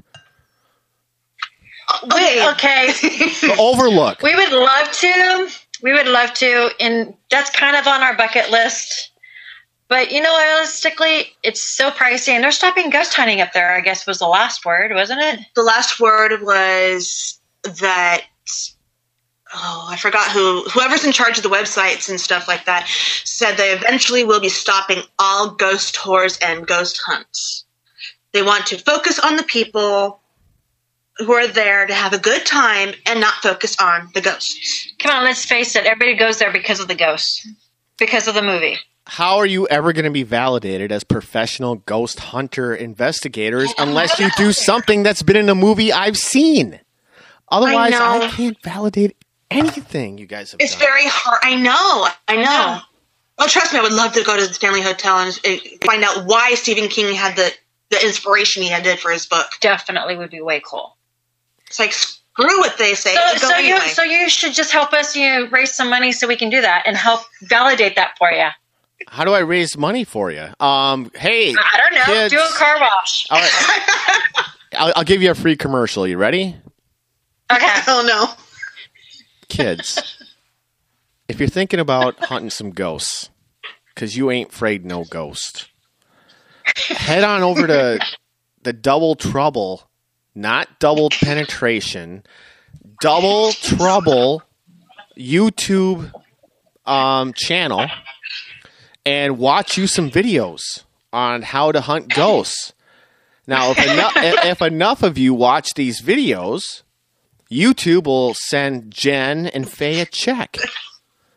Okay. Okay. The Overlook. We would love to. We would love to, and that's kind of on our bucket list. But you know, realistically, it's so pricey, and they're stopping ghost hunting up there. I guess was the last word, wasn't it? The last word was that. Oh, I forgot who. Whoever's in charge of the websites and stuff like that said they eventually will be stopping all ghost tours and ghost hunts. They want to focus on the people who are there to have a good time and not focus on the ghosts. Come on, let's face it. Everybody goes there because of the ghosts, because of the movie. How are you ever going to be validated as professional ghost hunter investigators unless you do something that's been in a movie I've seen? Otherwise, I, know. can't validate anything you guys have It's done. very hard. I know. I know. know. Oh, trust me, I would love to go to the Stanley Hotel and uh, find out why Stephen King had the, the inspiration he had did for his book. Definitely would be way cool. It's like, screw what they say. So, Go so anyway. you, so you should just help us, you know, raise some money so we can do that and help validate that for you. How do I raise money for you? Um, hey, I don't know. kids. Do a car wash. All right. I'll, I'll give you a free commercial. You ready? Okay. Oh, no. Kids, if you're thinking about hunting some ghosts, because you ain't afraid no ghost, head on over to the Double Trouble, not Double Penetration, Double Trouble YouTube um, channel and watch you some videos on how to hunt ghosts. Now, if enough, if enough of you watch these videos, YouTube will send Jen and Faye a check.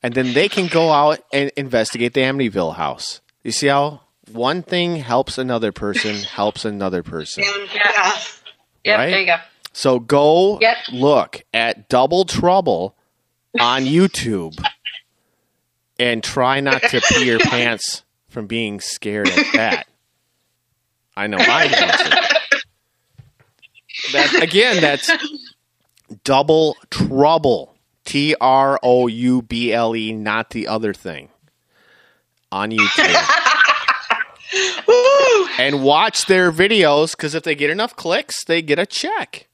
And then they can go out and investigate the Amityville house. You see how one thing helps another person, helps another person. And, yeah. Yep, Right? there you go. So go Yep. look at Double Trouble on YouTube and try not to pee your pants from being scared at that. I know I wasn't. That, again, that's Double Trouble. T R O U B L E, not the other thing. On YouTube. Woo! And watch their videos, because if they get enough clicks, they get a check.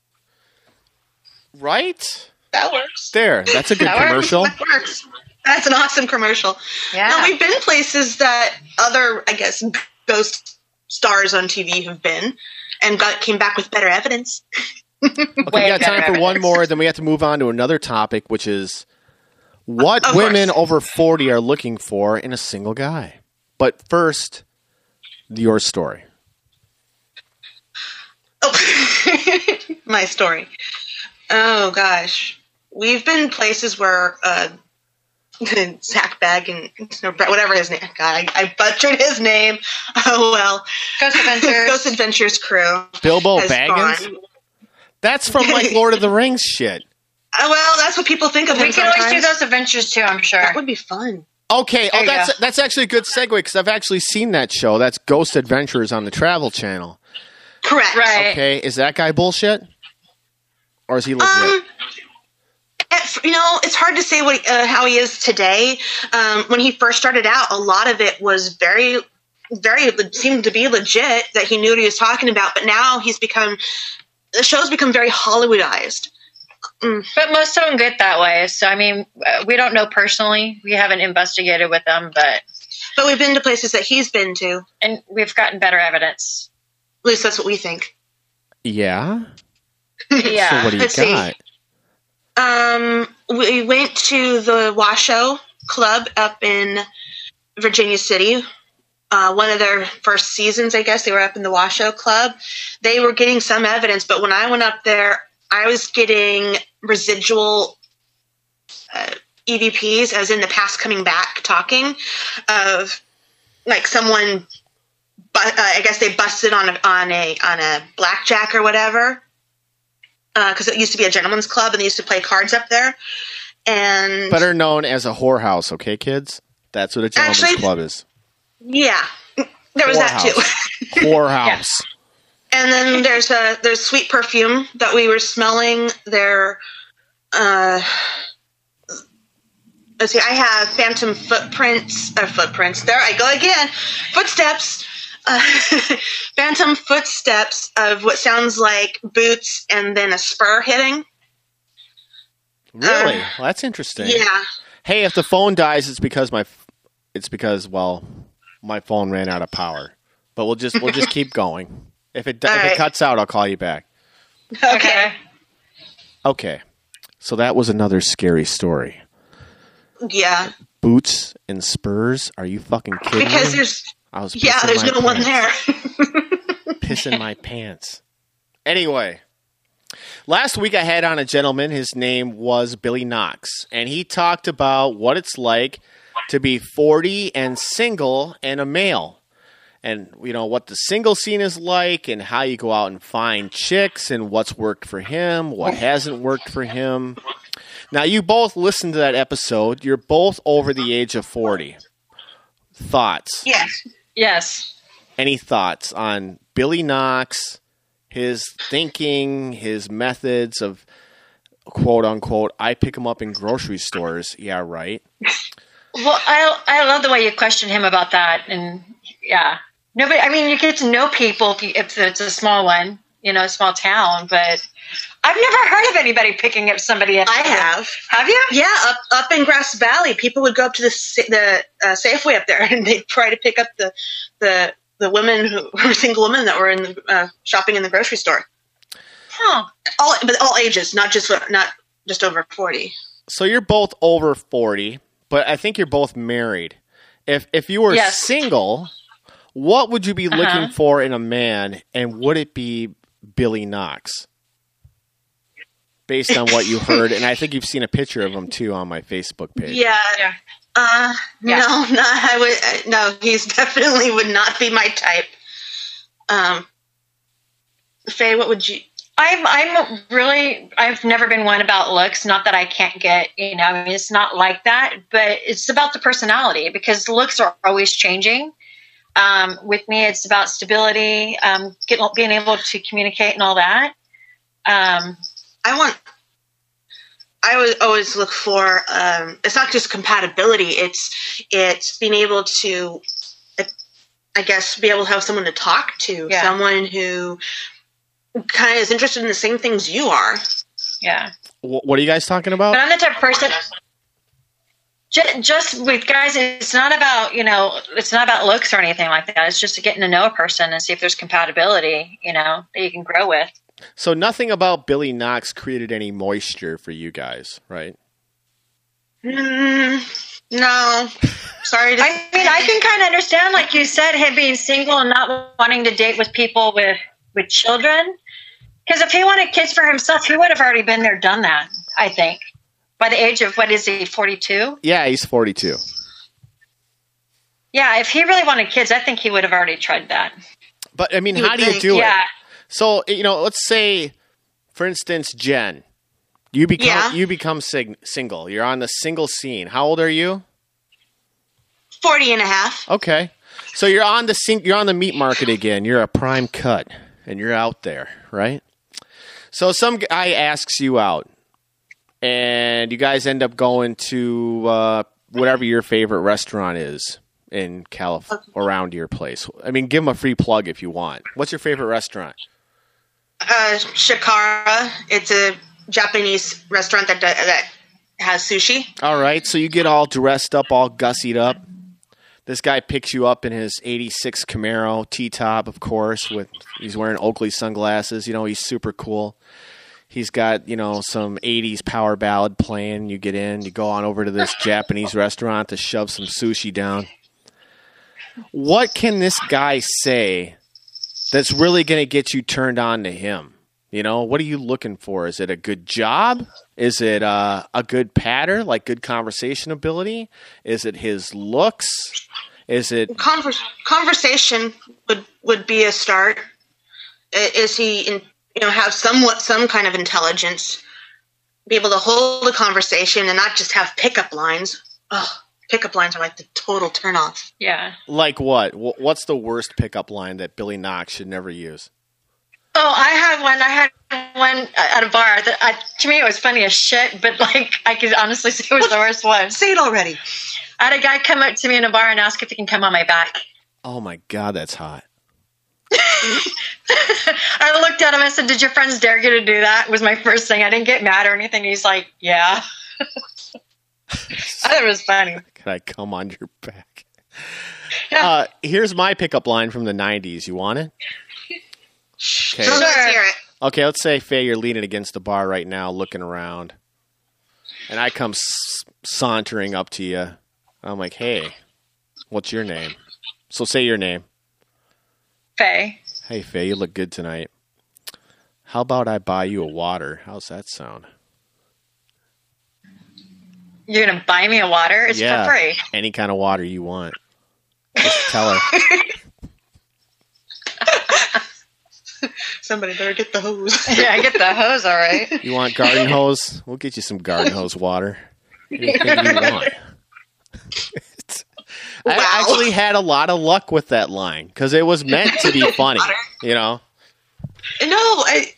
Right? That works. There. That's a good That commercial. Works. That works. That's an awesome commercial. Yeah. Now, we've been places that other, I guess, ghost stars on T V have been and got came back with better evidence. Okay, we got time for one more, then we have to move on to another topic, which is what Of women course. over forty are looking for in a single guy. But first, your story. Oh, my story. Oh, gosh. We've been places where uh, Zach Bag and whatever his name, God, I, I butchered his name. Oh, well. Ghost Adventures. Ghost Adventures crew. Bilbo has Baggins? gone. That's from like Lord of the Rings shit. Uh, well, that's what people think of him We can always do sometimes. those adventures too, I'm sure. That would be fun. Okay, There oh, you that's go. that's actually a good segue because I've actually seen that show. That's Ghost Adventures on the Travel Channel. Correct. Right. Okay, is that guy bullshit, or is he legit? Um, at- you know, it's hard to say what uh, how he is today. Um, when he first started out, a lot of it was very, very le- seemed to be legit that he knew what he was talking about. But now he's become the show's become very Hollywoodized. But most of them get that way. So, I mean, uh, we don't know personally. We haven't investigated with them, but But we've been to places that he's been to. and we've gotten better evidence. At least that's what we think. Yeah. Yeah. So what do you Let's see. got? Um, we went to the Washoe Club up in Virginia City. Uh, one of their first seasons, I guess, they were up in the Washoe Club. They were getting some evidence, but when I went up there, I was getting residual uh, E V Ps, as in the past coming back, talking of like someone. But uh, I guess they busted on a on a on a blackjack or whatever, because it used to be a gentleman's club and they used to play cards up there. And Better known as a whorehouse, okay, kids? That's what a gentleman's Actually- club is. yeah, there was that too. Whorehouse. And then there's a there's sweet perfume that we were smelling. There, uh, let's see. I have phantom footprints. Uh, footprints. There I go again. Footsteps. Uh, phantom footsteps of what sounds like boots and then a spur hitting. Really? Uh, Well, that's interesting. Yeah. Hey, if the phone dies, it's because my, it's because well, my phone ran out of power. But we'll just we'll just keep going. If it All if it right. cuts out, I'll call you back. Okay. Okay. So that was another scary story. Yeah. Boots and spurs? Are you fucking kidding Because me? there's I was yeah pissing there's my no one pants. there. Pissing my pants. Anyway, last week I had on a gentleman. His name was Billy Knox, and he talked about what it's like to be forty and single and a male, and you know what the single scene is like, and how you go out and find chicks, and what's worked for him, what hasn't worked for him. Now, you both listened to that episode. You're both over the age of forty. Thoughts? Yes. Yes. Any thoughts on Billy Knox, his thinking, his methods of quote unquote, I pick him up in grocery stores. Yeah, right. Well, I I love the way you question him about that, and yeah, nobody. I mean, you get to know people if, you, if it's a small one, you know, a small town. But I've never heard of anybody picking up somebody. At I have. Have you? Yeah, up up in Grass Valley, people would go up to the Sa- the uh, Safeway up there, and they'd try to pick up the the the women who were single women that were in the, uh, shopping in the grocery store. Huh. All but all ages, not just not just over forty. So you're both over forty, but I think you're both married. If if you were Yes. single, what would you be Uh-huh. looking for in a man, and would it be Billy Knox? based on what you heard, and I think you've seen a picture of him too on my Facebook page. Yeah. Yeah. Uh, Yeah. no, no, I would, uh, no, he's definitely would not be my type. Um, Faye, what would you? I'm I'm really I've never been one about looks. Not that I can't get, you know, I mean, it's not like that, but it's about the personality because looks are always changing. Um, with me, it's about stability, um, get, being able to communicate and all that. Um, I want. I would always look for. Um, it's not just compatibility. It's it's being able to, I guess, be able to have someone to talk to, Yeah. someone who kind of is interested in the same things you are. yeah. Wh- What are you guys talking about? But I'm the type of person. ju- Just with guys, it's not about, you know, it's not about looks or anything like that. It's just getting to know a person and see if there's compatibility, you know, that you can grow with. So nothing about Billy Knox created any moisture for you guys, right? Mm, no, sorry. To I mean, I can kind of understand, like you said, him being single and not wanting to date with people with, with children. Because if he wanted kids for himself, he would have already been there, done that, I think. By the age of, what is he, forty-two? Yeah, he's forty-two. Yeah, if he really wanted kids, I think he would have already tried that. But I mean, You how would do you think, do Yeah. it? So, you know, let's say, for instance, Jen, you become Yeah. you become sing- single. You're on the single scene. How old are you? forty and a half. Okay, so you're on the sing- you're on the meat market again. You're a prime cut, and you're out there, right? So some guy asks you out, and you guys end up going to uh, whatever your favorite restaurant is in Calif around your place. I mean, give him a free plug if you want. What's your favorite restaurant? Uh, Shikara. It's a Japanese restaurant that do- that has sushi. All right, so you get all dressed up, all gussied up. This guy picks you up in his eighty-six Camaro T-top, of course, with he's wearing Oakley sunglasses. You know, he's super cool. He's got, you know, some eighties power ballad playing. You get in, you go on over to this Japanese restaurant to shove some sushi down. What can this guy say that's really going to get you turned on to him? You know, what are you looking for? Is it a good job? Is it uh, a good patter, like good conversation ability? Is it his looks? Is it Convers- conversation would, would be a start. I- Is he, in, you know, have somewhat some kind of intelligence, be able to hold a conversation and not just have pickup lines. Oh, pickup lines are like the total turnoff. Yeah. like what? Wh- What's the worst pickup line that Billy Knox should never use? Oh, I had one. I had one at a bar that I, to me it was funny as shit, but like I could honestly say it was the worst one. Say it already. I had a guy come up to me in a bar and ask if he can come on my back. Oh my God, that's hot. I looked at him and said, "Did your friends dare you to do that?" Was my first thing. I didn't get mad or anything. He's like, "Yeah." I thought it was funny. Can I come on your back? Yeah. Uh, here's my pickup line from the nineties. You want it? Okay. So let's hear it. Okay, let's say, Faye, you're leaning against the bar right now, looking around. And I come s- sauntering up to you. I'm like, hey, what's your name? So say your name. Faye. Hey, Faye, you look good tonight. How about I buy you a water? How's that sound? You're gonna buy me a water? It's yeah, for free. any kind of water you want. Just tell her. Somebody better get the hose. Yeah, I get the hose, all right. You want garden hose? We'll get you some garden hose water. Anything you want. I Wow. actually had a lot of luck with that line because it was meant to be funny, you know? No, I,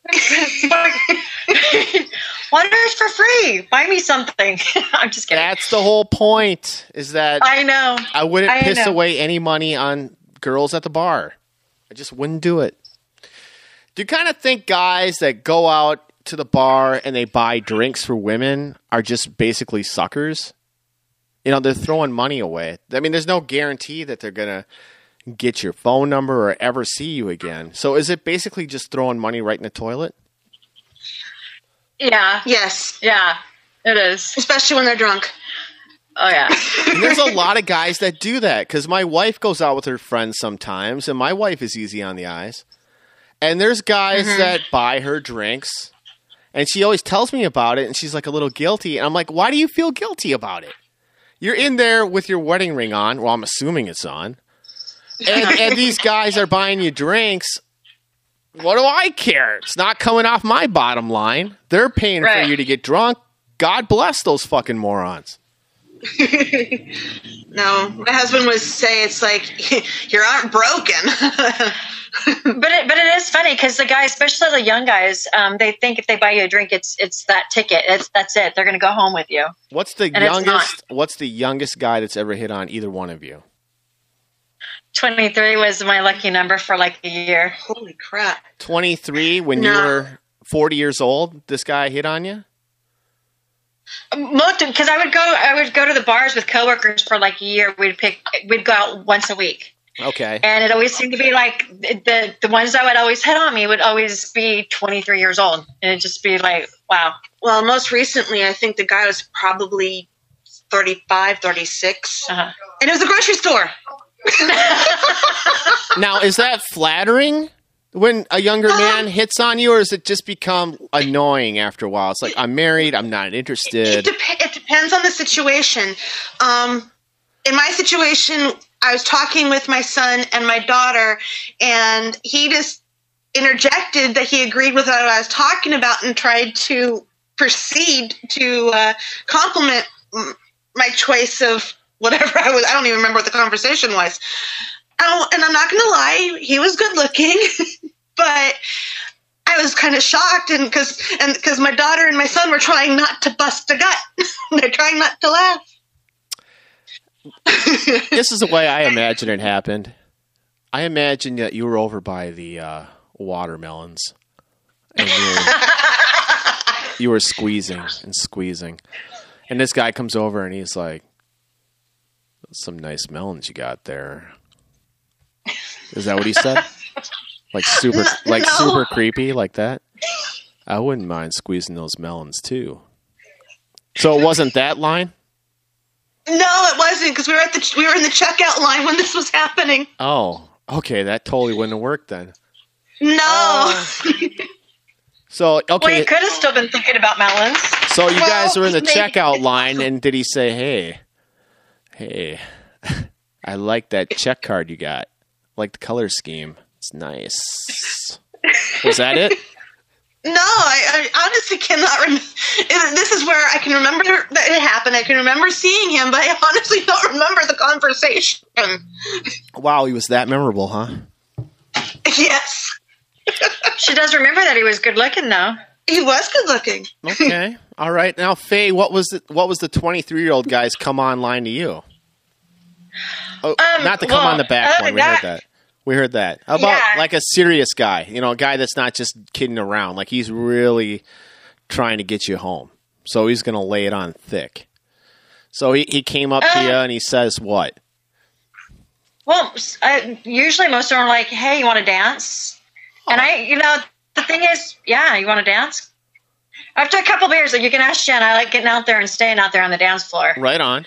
Water is for free. Buy me something. I'm just kidding. That's the whole point, is that I know. I wouldn't I piss know. away any money on girls at the bar. I just wouldn't do it. Do you kind of think guys that go out to the bar and they buy drinks for women are just basically suckers? You know, they're throwing money away. I mean, there's no guarantee that they're going to get your phone number or ever see you again. So is it basically just throwing money right in the toilet? Yeah. yes, Yeah. It is. especially when they're drunk. Oh yeah. And there's a lot of guys that do that because my wife goes out with her friends sometimes, and my wife is easy on the eyes. And there's guys Mm-hmm. that buy her drinks, And she always tells me about it, and she's like a little guilty. And I'm like, why do you feel guilty about it? You're in there with your wedding ring on. Well, I'm assuming it's on. And, and these guys are buying you drinks. What do I care? It's not coming off my bottom line. They're paying Right. for you to get drunk. God bless those fucking morons. No, my husband would say it's like you aren't broken. But it, but it is funny because the guys, especially the young guys, um, they think if they buy you a drink, it's it's that ticket. It's that's it. They're going to go home with you. What's the And it's youngest? What's the youngest guy that's ever hit on either one of you? twenty-three was my lucky number for like a year. Holy crap! twenty-three. When you No. were forty years old, this guy hit on you. Because I would go, I would go to the bars with coworkers for like a year. We'd pick, we'd go out once a week, Okay. and it always seemed to be like the the ones that would always hit on me would always be twenty-three years old, and it'd just be like, wow. Well, most recently, I think the guy was probably thirty-five, thirty-six. Uh-huh. And it was a grocery store. Now, is that flattering when a younger man hits on you, or does it just become annoying after a while? It's like, I'm married, I'm not It, interested. dep- it depends on the situation. Um, in my situation, I was talking with my son and my daughter, and he just interjected that he agreed with what I was talking about and tried to proceed to uh, compliment m- my choice of whatever I was. I don't even remember what the conversation was. Oh, and I'm not going to lie, he was good looking, but I was kind of shocked, and because and because my daughter and my son were trying not to bust a gut, they're trying not to laugh. This is the way I imagine it happened. I imagine that you were over by the uh, watermelons, and you were, you were squeezing and squeezing, and this guy comes over and he's like, "Some nice melons you got there." Is that what he said? Like super, like No. super creepy, like that. I wouldn't mind squeezing those melons too. So it wasn't that line. No, it wasn't, because we were at the we were in the checkout line when this was happening. Oh, okay, that totally wouldn't have worked then. No, So Well, okay, you could have still been thinking about melons. so you Well, guys were in the maybe- checkout line, and did he say, "Hey, hey, I like that check card you got. I like the color scheme. It's nice." Was that it? no, I, I honestly cannot remember. This is where I can remember that it happened. I can remember seeing him, but I honestly don't remember the conversation. Wow, he was that memorable, huh? Yes, She does remember that he was good looking, though. he was good looking. Okay, all right. Now, Faye, what was the, what was the twenty-three year old guy's come online to you? Oh, Um, not to come well, on the back other one. than We heard that- that. We heard that. How about Yeah. like a serious guy? You know, a guy that's not just kidding around. Like he's really trying to get you home. So he's going to lay it on thick. So he, he came up to Uh, you and he says what? Well, I, usually most of them are like, "Hey, you want to dance?" And I, you know, the thing is, yeah, you want to dance? After a couple beers, like you can ask Jen. I like getting out there and staying out there on the dance floor. Right on.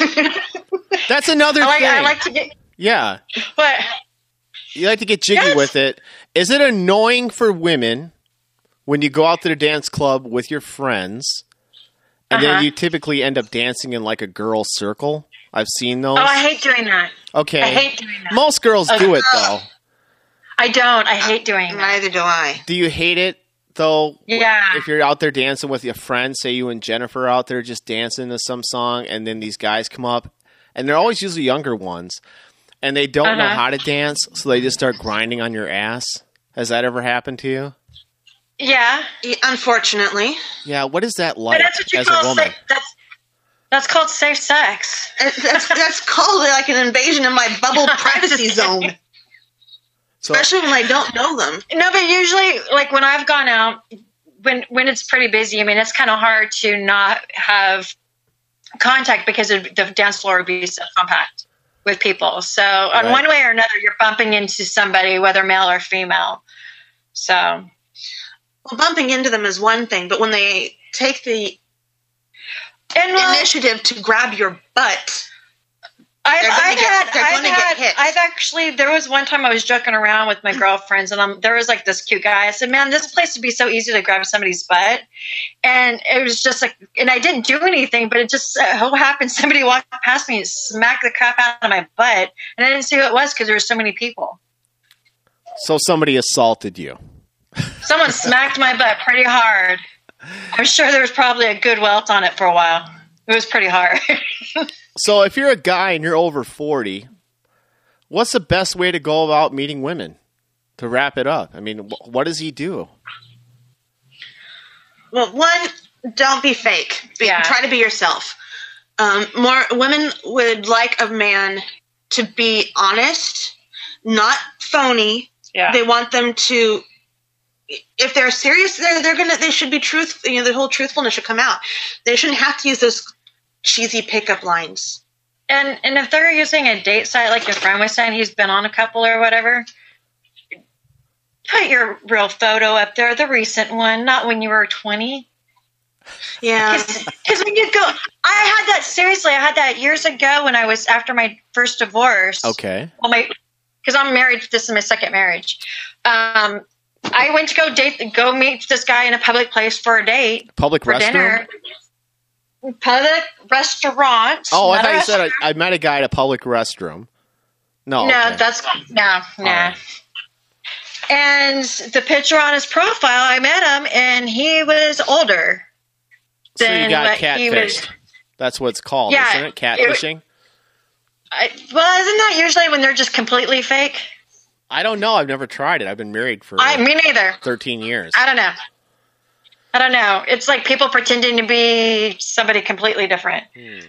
That's another I like, thing. I like to get, yeah. but You like to get jiggy Yes. with it. Is it annoying for women when you go out to the dance club with your friends and Uh-huh. then you typically end up dancing in like a girl circle? I've seen those. oh, I hate doing that. Okay. I hate doing that. Most girls A do it girl- though. I don't. I hate doing that. Neither do I. Do you hate it though? Yeah. If you're out there dancing with your friends, say you and Jennifer are out there just dancing to some song, and then these guys come up, and they're always usually younger ones, and they don't know Uh-huh. how to dance, so they just start grinding on your ass. Has that ever happened to you? Yeah, Yeah, Unfortunately, Yeah. What is that like but that's what you as a call woman? safe. That's that's called safe sex. Uh, that's that's called like an invasion of my bubble privacy zone, So, especially when I don't know them. No, but usually, like when I've gone out, when when it's pretty busy, I mean, it's kind of hard to not have contact because of the dance floor would be so compact with people. So, on Right. one way or another, you're bumping into somebody, whether male or female. So, Well, bumping into them is one thing, but when they take the and well, initiative to grab your butt, I've, They're gonna I've get- had, they're I've gonna had, get hit. I've actually, there was one time I was joking around with my girlfriends and um, there was like this cute guy. I said, man, this place would be so easy to grab somebody's butt. And it was just like, and I didn't do anything, but it just so happened somebody walked past me and smacked the crap out of my butt. And I didn't see who it was because there were so many people. So somebody assaulted you. Someone smacked my butt pretty hard. I'm sure there was probably a good welt on it for a while. It was pretty hard. So if you're a guy and you're over forty, what's the best way to go about meeting women? To wrap it up, I mean, wh- what does he do? Well, one, don't be fake. Be, Yeah. Try to be yourself. Um, more women would like a man to be honest, not phony. Yeah. They want them to. If they're serious, they're they're gonna. They should be truth. You know, the whole truthfulness should come out. They shouldn't have to use those cheesy pickup lines. And and if they're using a date site like your friend was saying, he's been on a couple or whatever, put your real photo up there, the recent one, not when you were twenty. Yeah. Because when you go, I had that seriously. I had that years ago when I was after my first divorce. Okay. Well, my because I'm married. This is my second marriage. Um, I went to go date, go meet this guy in a public place for a date. Public for restroom? dinner. Public restaurant. Oh, I not thought a you said restaurant. I, I met a guy at a public restroom. No. No, okay. that's no, no. right. And the picture on his profile, I met him, and he was older. So you than got what he was- catfished. That's what it's called, Yeah, isn't it? Catfishing? I, well, isn't that usually when they're just completely fake? I don't know. I've never tried it. I've been married for I me neither. thirteen years. I don't know. I don't know. It's like people pretending to be somebody completely different.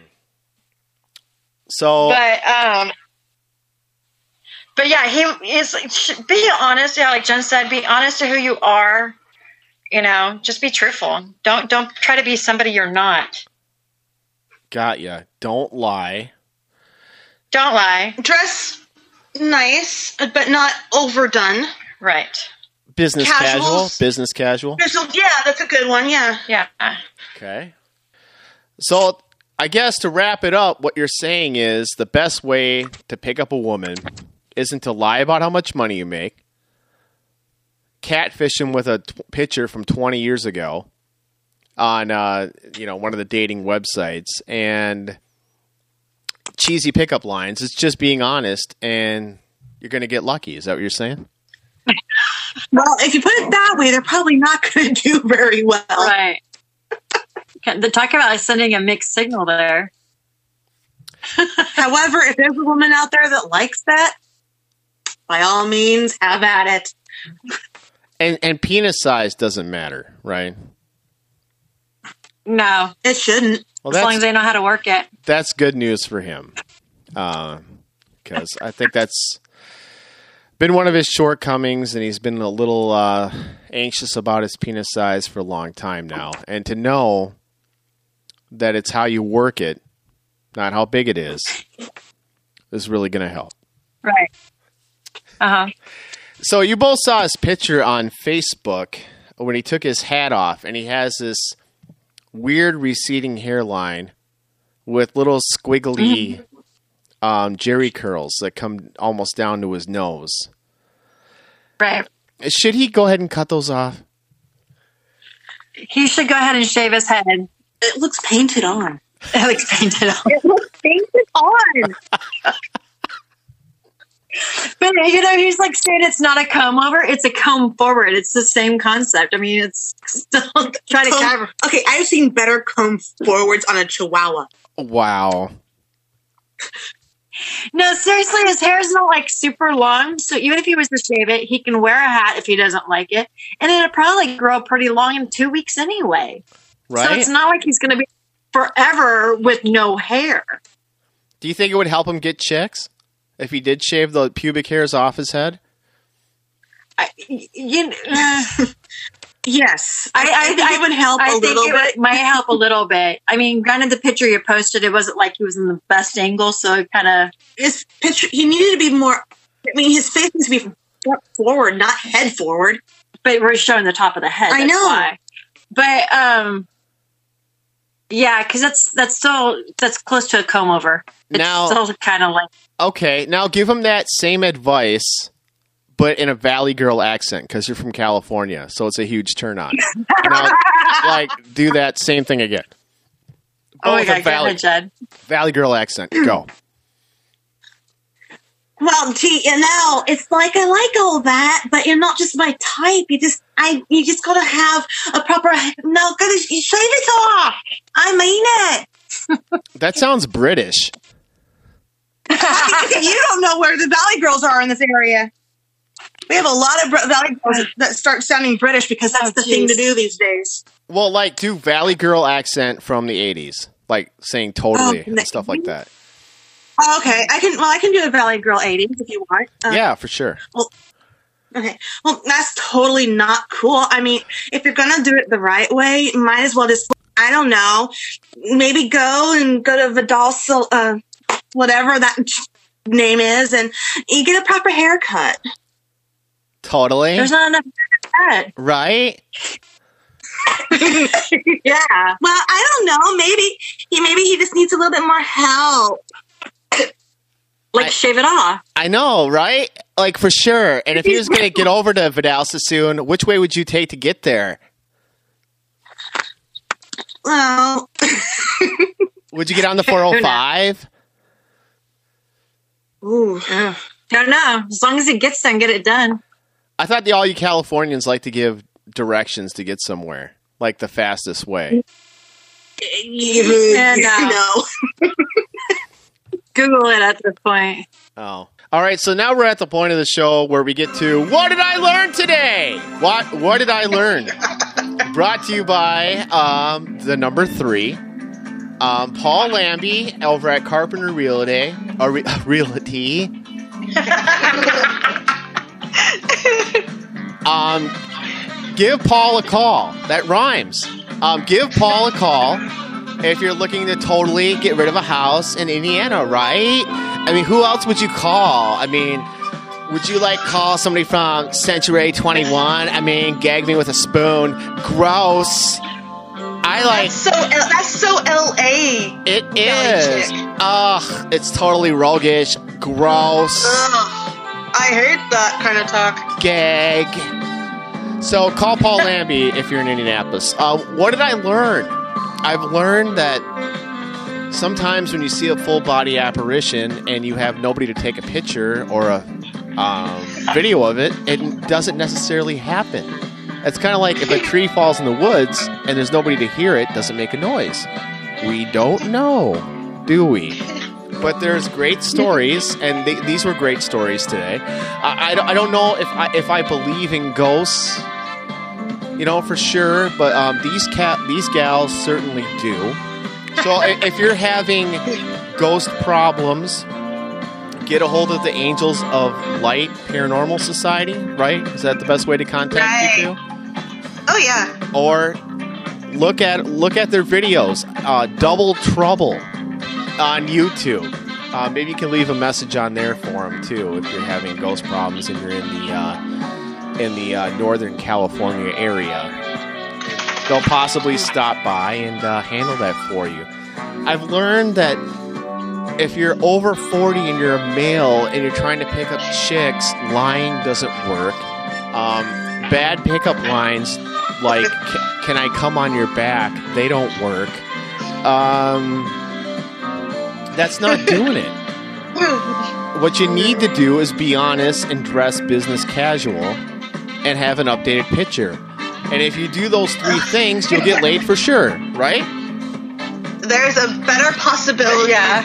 So But um, but yeah, he is. Be honest. Yeah, like Jen said, be honest to who you are. You know, just be truthful. Don't don't try to be somebody you're not. got ya. Don't lie. Don't lie. Dress nice, but not overdone. Right. Business casual. Casuals. Business casual. Yeah, that's a good one. Yeah. Yeah. Okay. So I guess to wrap it up, what you're saying is the best way to pick up a woman isn't to lie about how much money you make, catfish him with a t- picture from twenty years ago on uh, you know one of the dating websites, and cheesy pickup lines. It's just being honest, and you're going to get lucky. Is that what you're saying? Well, if you put it that way, they're probably not going to do very well. Right. They're talking about sending a mixed signal there. However, if there's a woman out there that likes that, by all means, have at it. And and penis size doesn't matter, right? No, It shouldn't. Well, as long that's as they know how to work it. that's good news for him, because I think that's been one of his shortcomings, and he's been a little uh, anxious about his penis size for a long time now. And to know that it's how you work it, not how big it is, is really going to help. Right. Uh-huh. So you both saw his picture on Facebook when he took his hat off, and he has this weird receding hairline with little squiggly um, jerry curls that come almost down to his nose. Right. Should he go ahead and cut those off? He should go ahead and shave his head. It looks painted on. It looks painted on. It looks painted on. But, you know, he's like saying it's not a comb over, it's a comb forward. It's the same concept. I mean, it's still trying to Comb- cover. Okay, I've seen better comb forwards on a chihuahua. Wow. No, seriously, his hair is not like super long. So even if he was to shave it, he can wear a hat if he doesn't like it. And it'll probably grow pretty long in two weeks anyway. Right? So it's not like he's going to be forever with no hair. Do you think it would help him get chicks if he did shave the pubic hairs off his head? I, you, uh, Yes, I- I, I- I think I- it would help I a think little it bit. would- might help a little bit. I mean, granted, the picture you posted, it wasn't like he was in the best angle, so it kind of. His picture, he needed to be more. I mean, his face needs to be front forward, not head forward. But we're showing the top of the head. I that's know. why. But um, Yeah, because that's that's still that's close to a comb over. It's Now- still kind of like Okay, now give him that same advice, but in a Valley Girl accent, because you're from California, so it's a huge turn on. Now, like, do that same thing again. oh my Both a god, go Valley, ahead, Jed. Valley Girl accent. Go. Well, gee, you know, it's like I like all that, but you're not just my type. You just, I, you just gotta have a proper. No, gotta you shave it off. I mean it. That sounds British. You don't know where the Valley Girls are in this area. We have a lot of Br- Valley Girls that start sounding British because that's Oh, the thing to jeez. do these days. Well, like, do Valley Girl accent from the eighties. Like, saying totally Oh, and stuff like that. Oh, okay, I can. Well, I can do a Valley Girl eighties if you want. Uh, Yeah, for sure. Okay. Well, that's totally not cool. I mean, if you're gonna do it the right way, you might as well just, I don't know, maybe go and go to Vidal, Sil- uh, whatever that name is, and you get a proper haircut. Totally. There's not enough haircut. Right? Yeah. Well, I don't know. Maybe he maybe he just needs a little bit more help. Like I- shave it off. I know, right? Like, for sure. And if he was going to get over to Vidal Sassoon, which way would you take to get there? Well, Would you get on the four oh five? ooh. Ugh. Don't know. As long as he gets there and get it done. I thought the all you Californians like to give directions to get somewhere, like the fastest way. Yeah, no. no. Google it at this point. Oh. All right, so now we're at the point of the show where we get to what did I learn today? What what did I learn? Brought to you by um, the number three, um, Paul Lambie over at Carpenter Realty. Or Re- Realty. um, give Paul a call. That rhymes. Um, give Paul a call if you're looking to totally get rid of a house in Indiana, right? I mean, who else would you call? I mean, would you like call somebody from Century twenty-one? I mean, gag me with a spoon. Gross. I like That's so L- that's so L A. it Valley is. chick. Ugh, it's totally roguish. Gross. Ugh. I hate that kind of talk. Gag. So call Paul Lambie if you're in Indianapolis. Uh, what did I learn? I've learned that sometimes when you see a full body apparition and you have nobody to take a picture or a um, video of it, it doesn't necessarily happen. It's kind of like if a tree falls in the woods and there's nobody to hear it, doesn't make a noise. We don't know, do we? But there's great stories, and th- these were great stories today. I, I, don't, I don't know if I, if I believe in ghosts, you know, for sure, but um, these cat these gals certainly do. So i- if you're having ghost problems, get a hold of the Angels of Light Paranormal Society, right? Is that the best way to contact you two? Oh yeah. Or look at look at their videos. Uh, Double Trouble on YouTube. Uh, maybe you can leave a message on there for them too if you're having ghost problems and you're in the uh, in the uh, Northern California area. They'll possibly stop by and uh, handle that for you. I've learned that if you're over forty and you're a male and you're trying to pick up chicks, lying doesn't work. Um, bad pickup lines like "Ca- "Can I come on your back?" they don't work. Um, that's not doing it. What you need to do is be honest and dress business casual and have an updated picture. And if you do those three things, you'll get laid for sure, right? There's a better possibility. Yeah.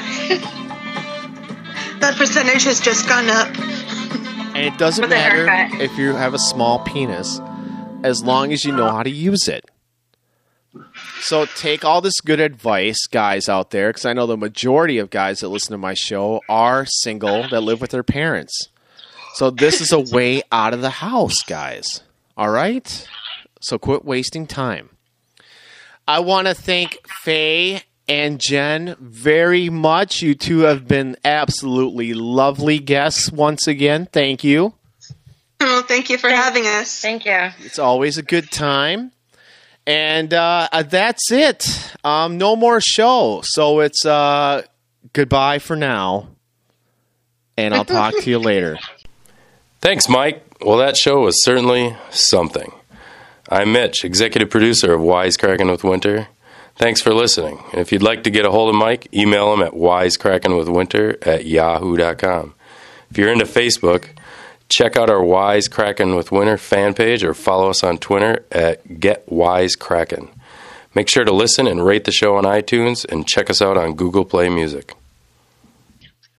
That percentage has just gone up. And it doesn't With a matter haircut. if you have a small penis, as long as you know how to use it. So take all this good advice, guys out there, because I know the majority of guys that listen to my show are single that live with their parents. So this is a way out of the house, guys. All right? So quit wasting time. I want to thank Faye and Jen very much. You two have been absolutely lovely guests once again. Thank you. Oh, thank you for having us. Thank you. It's always a good time. And uh, that's it. Um, no more show. So it's uh, goodbye for now. And I'll talk to you later. Thanks, Mike. Well, that show was certainly something. I'm Mitch, executive producer of Wisecracking with Winter. Thanks for listening. And if you'd like to get a hold of Mike, email him at wisecrackingwithwinter at yahoo dot com. If you're into Facebook, check out our Wisecracking with Winter fan page or follow us on Twitter at Get Wisecracking. Make sure to listen and rate the show on iTunes and check us out on Google Play Music.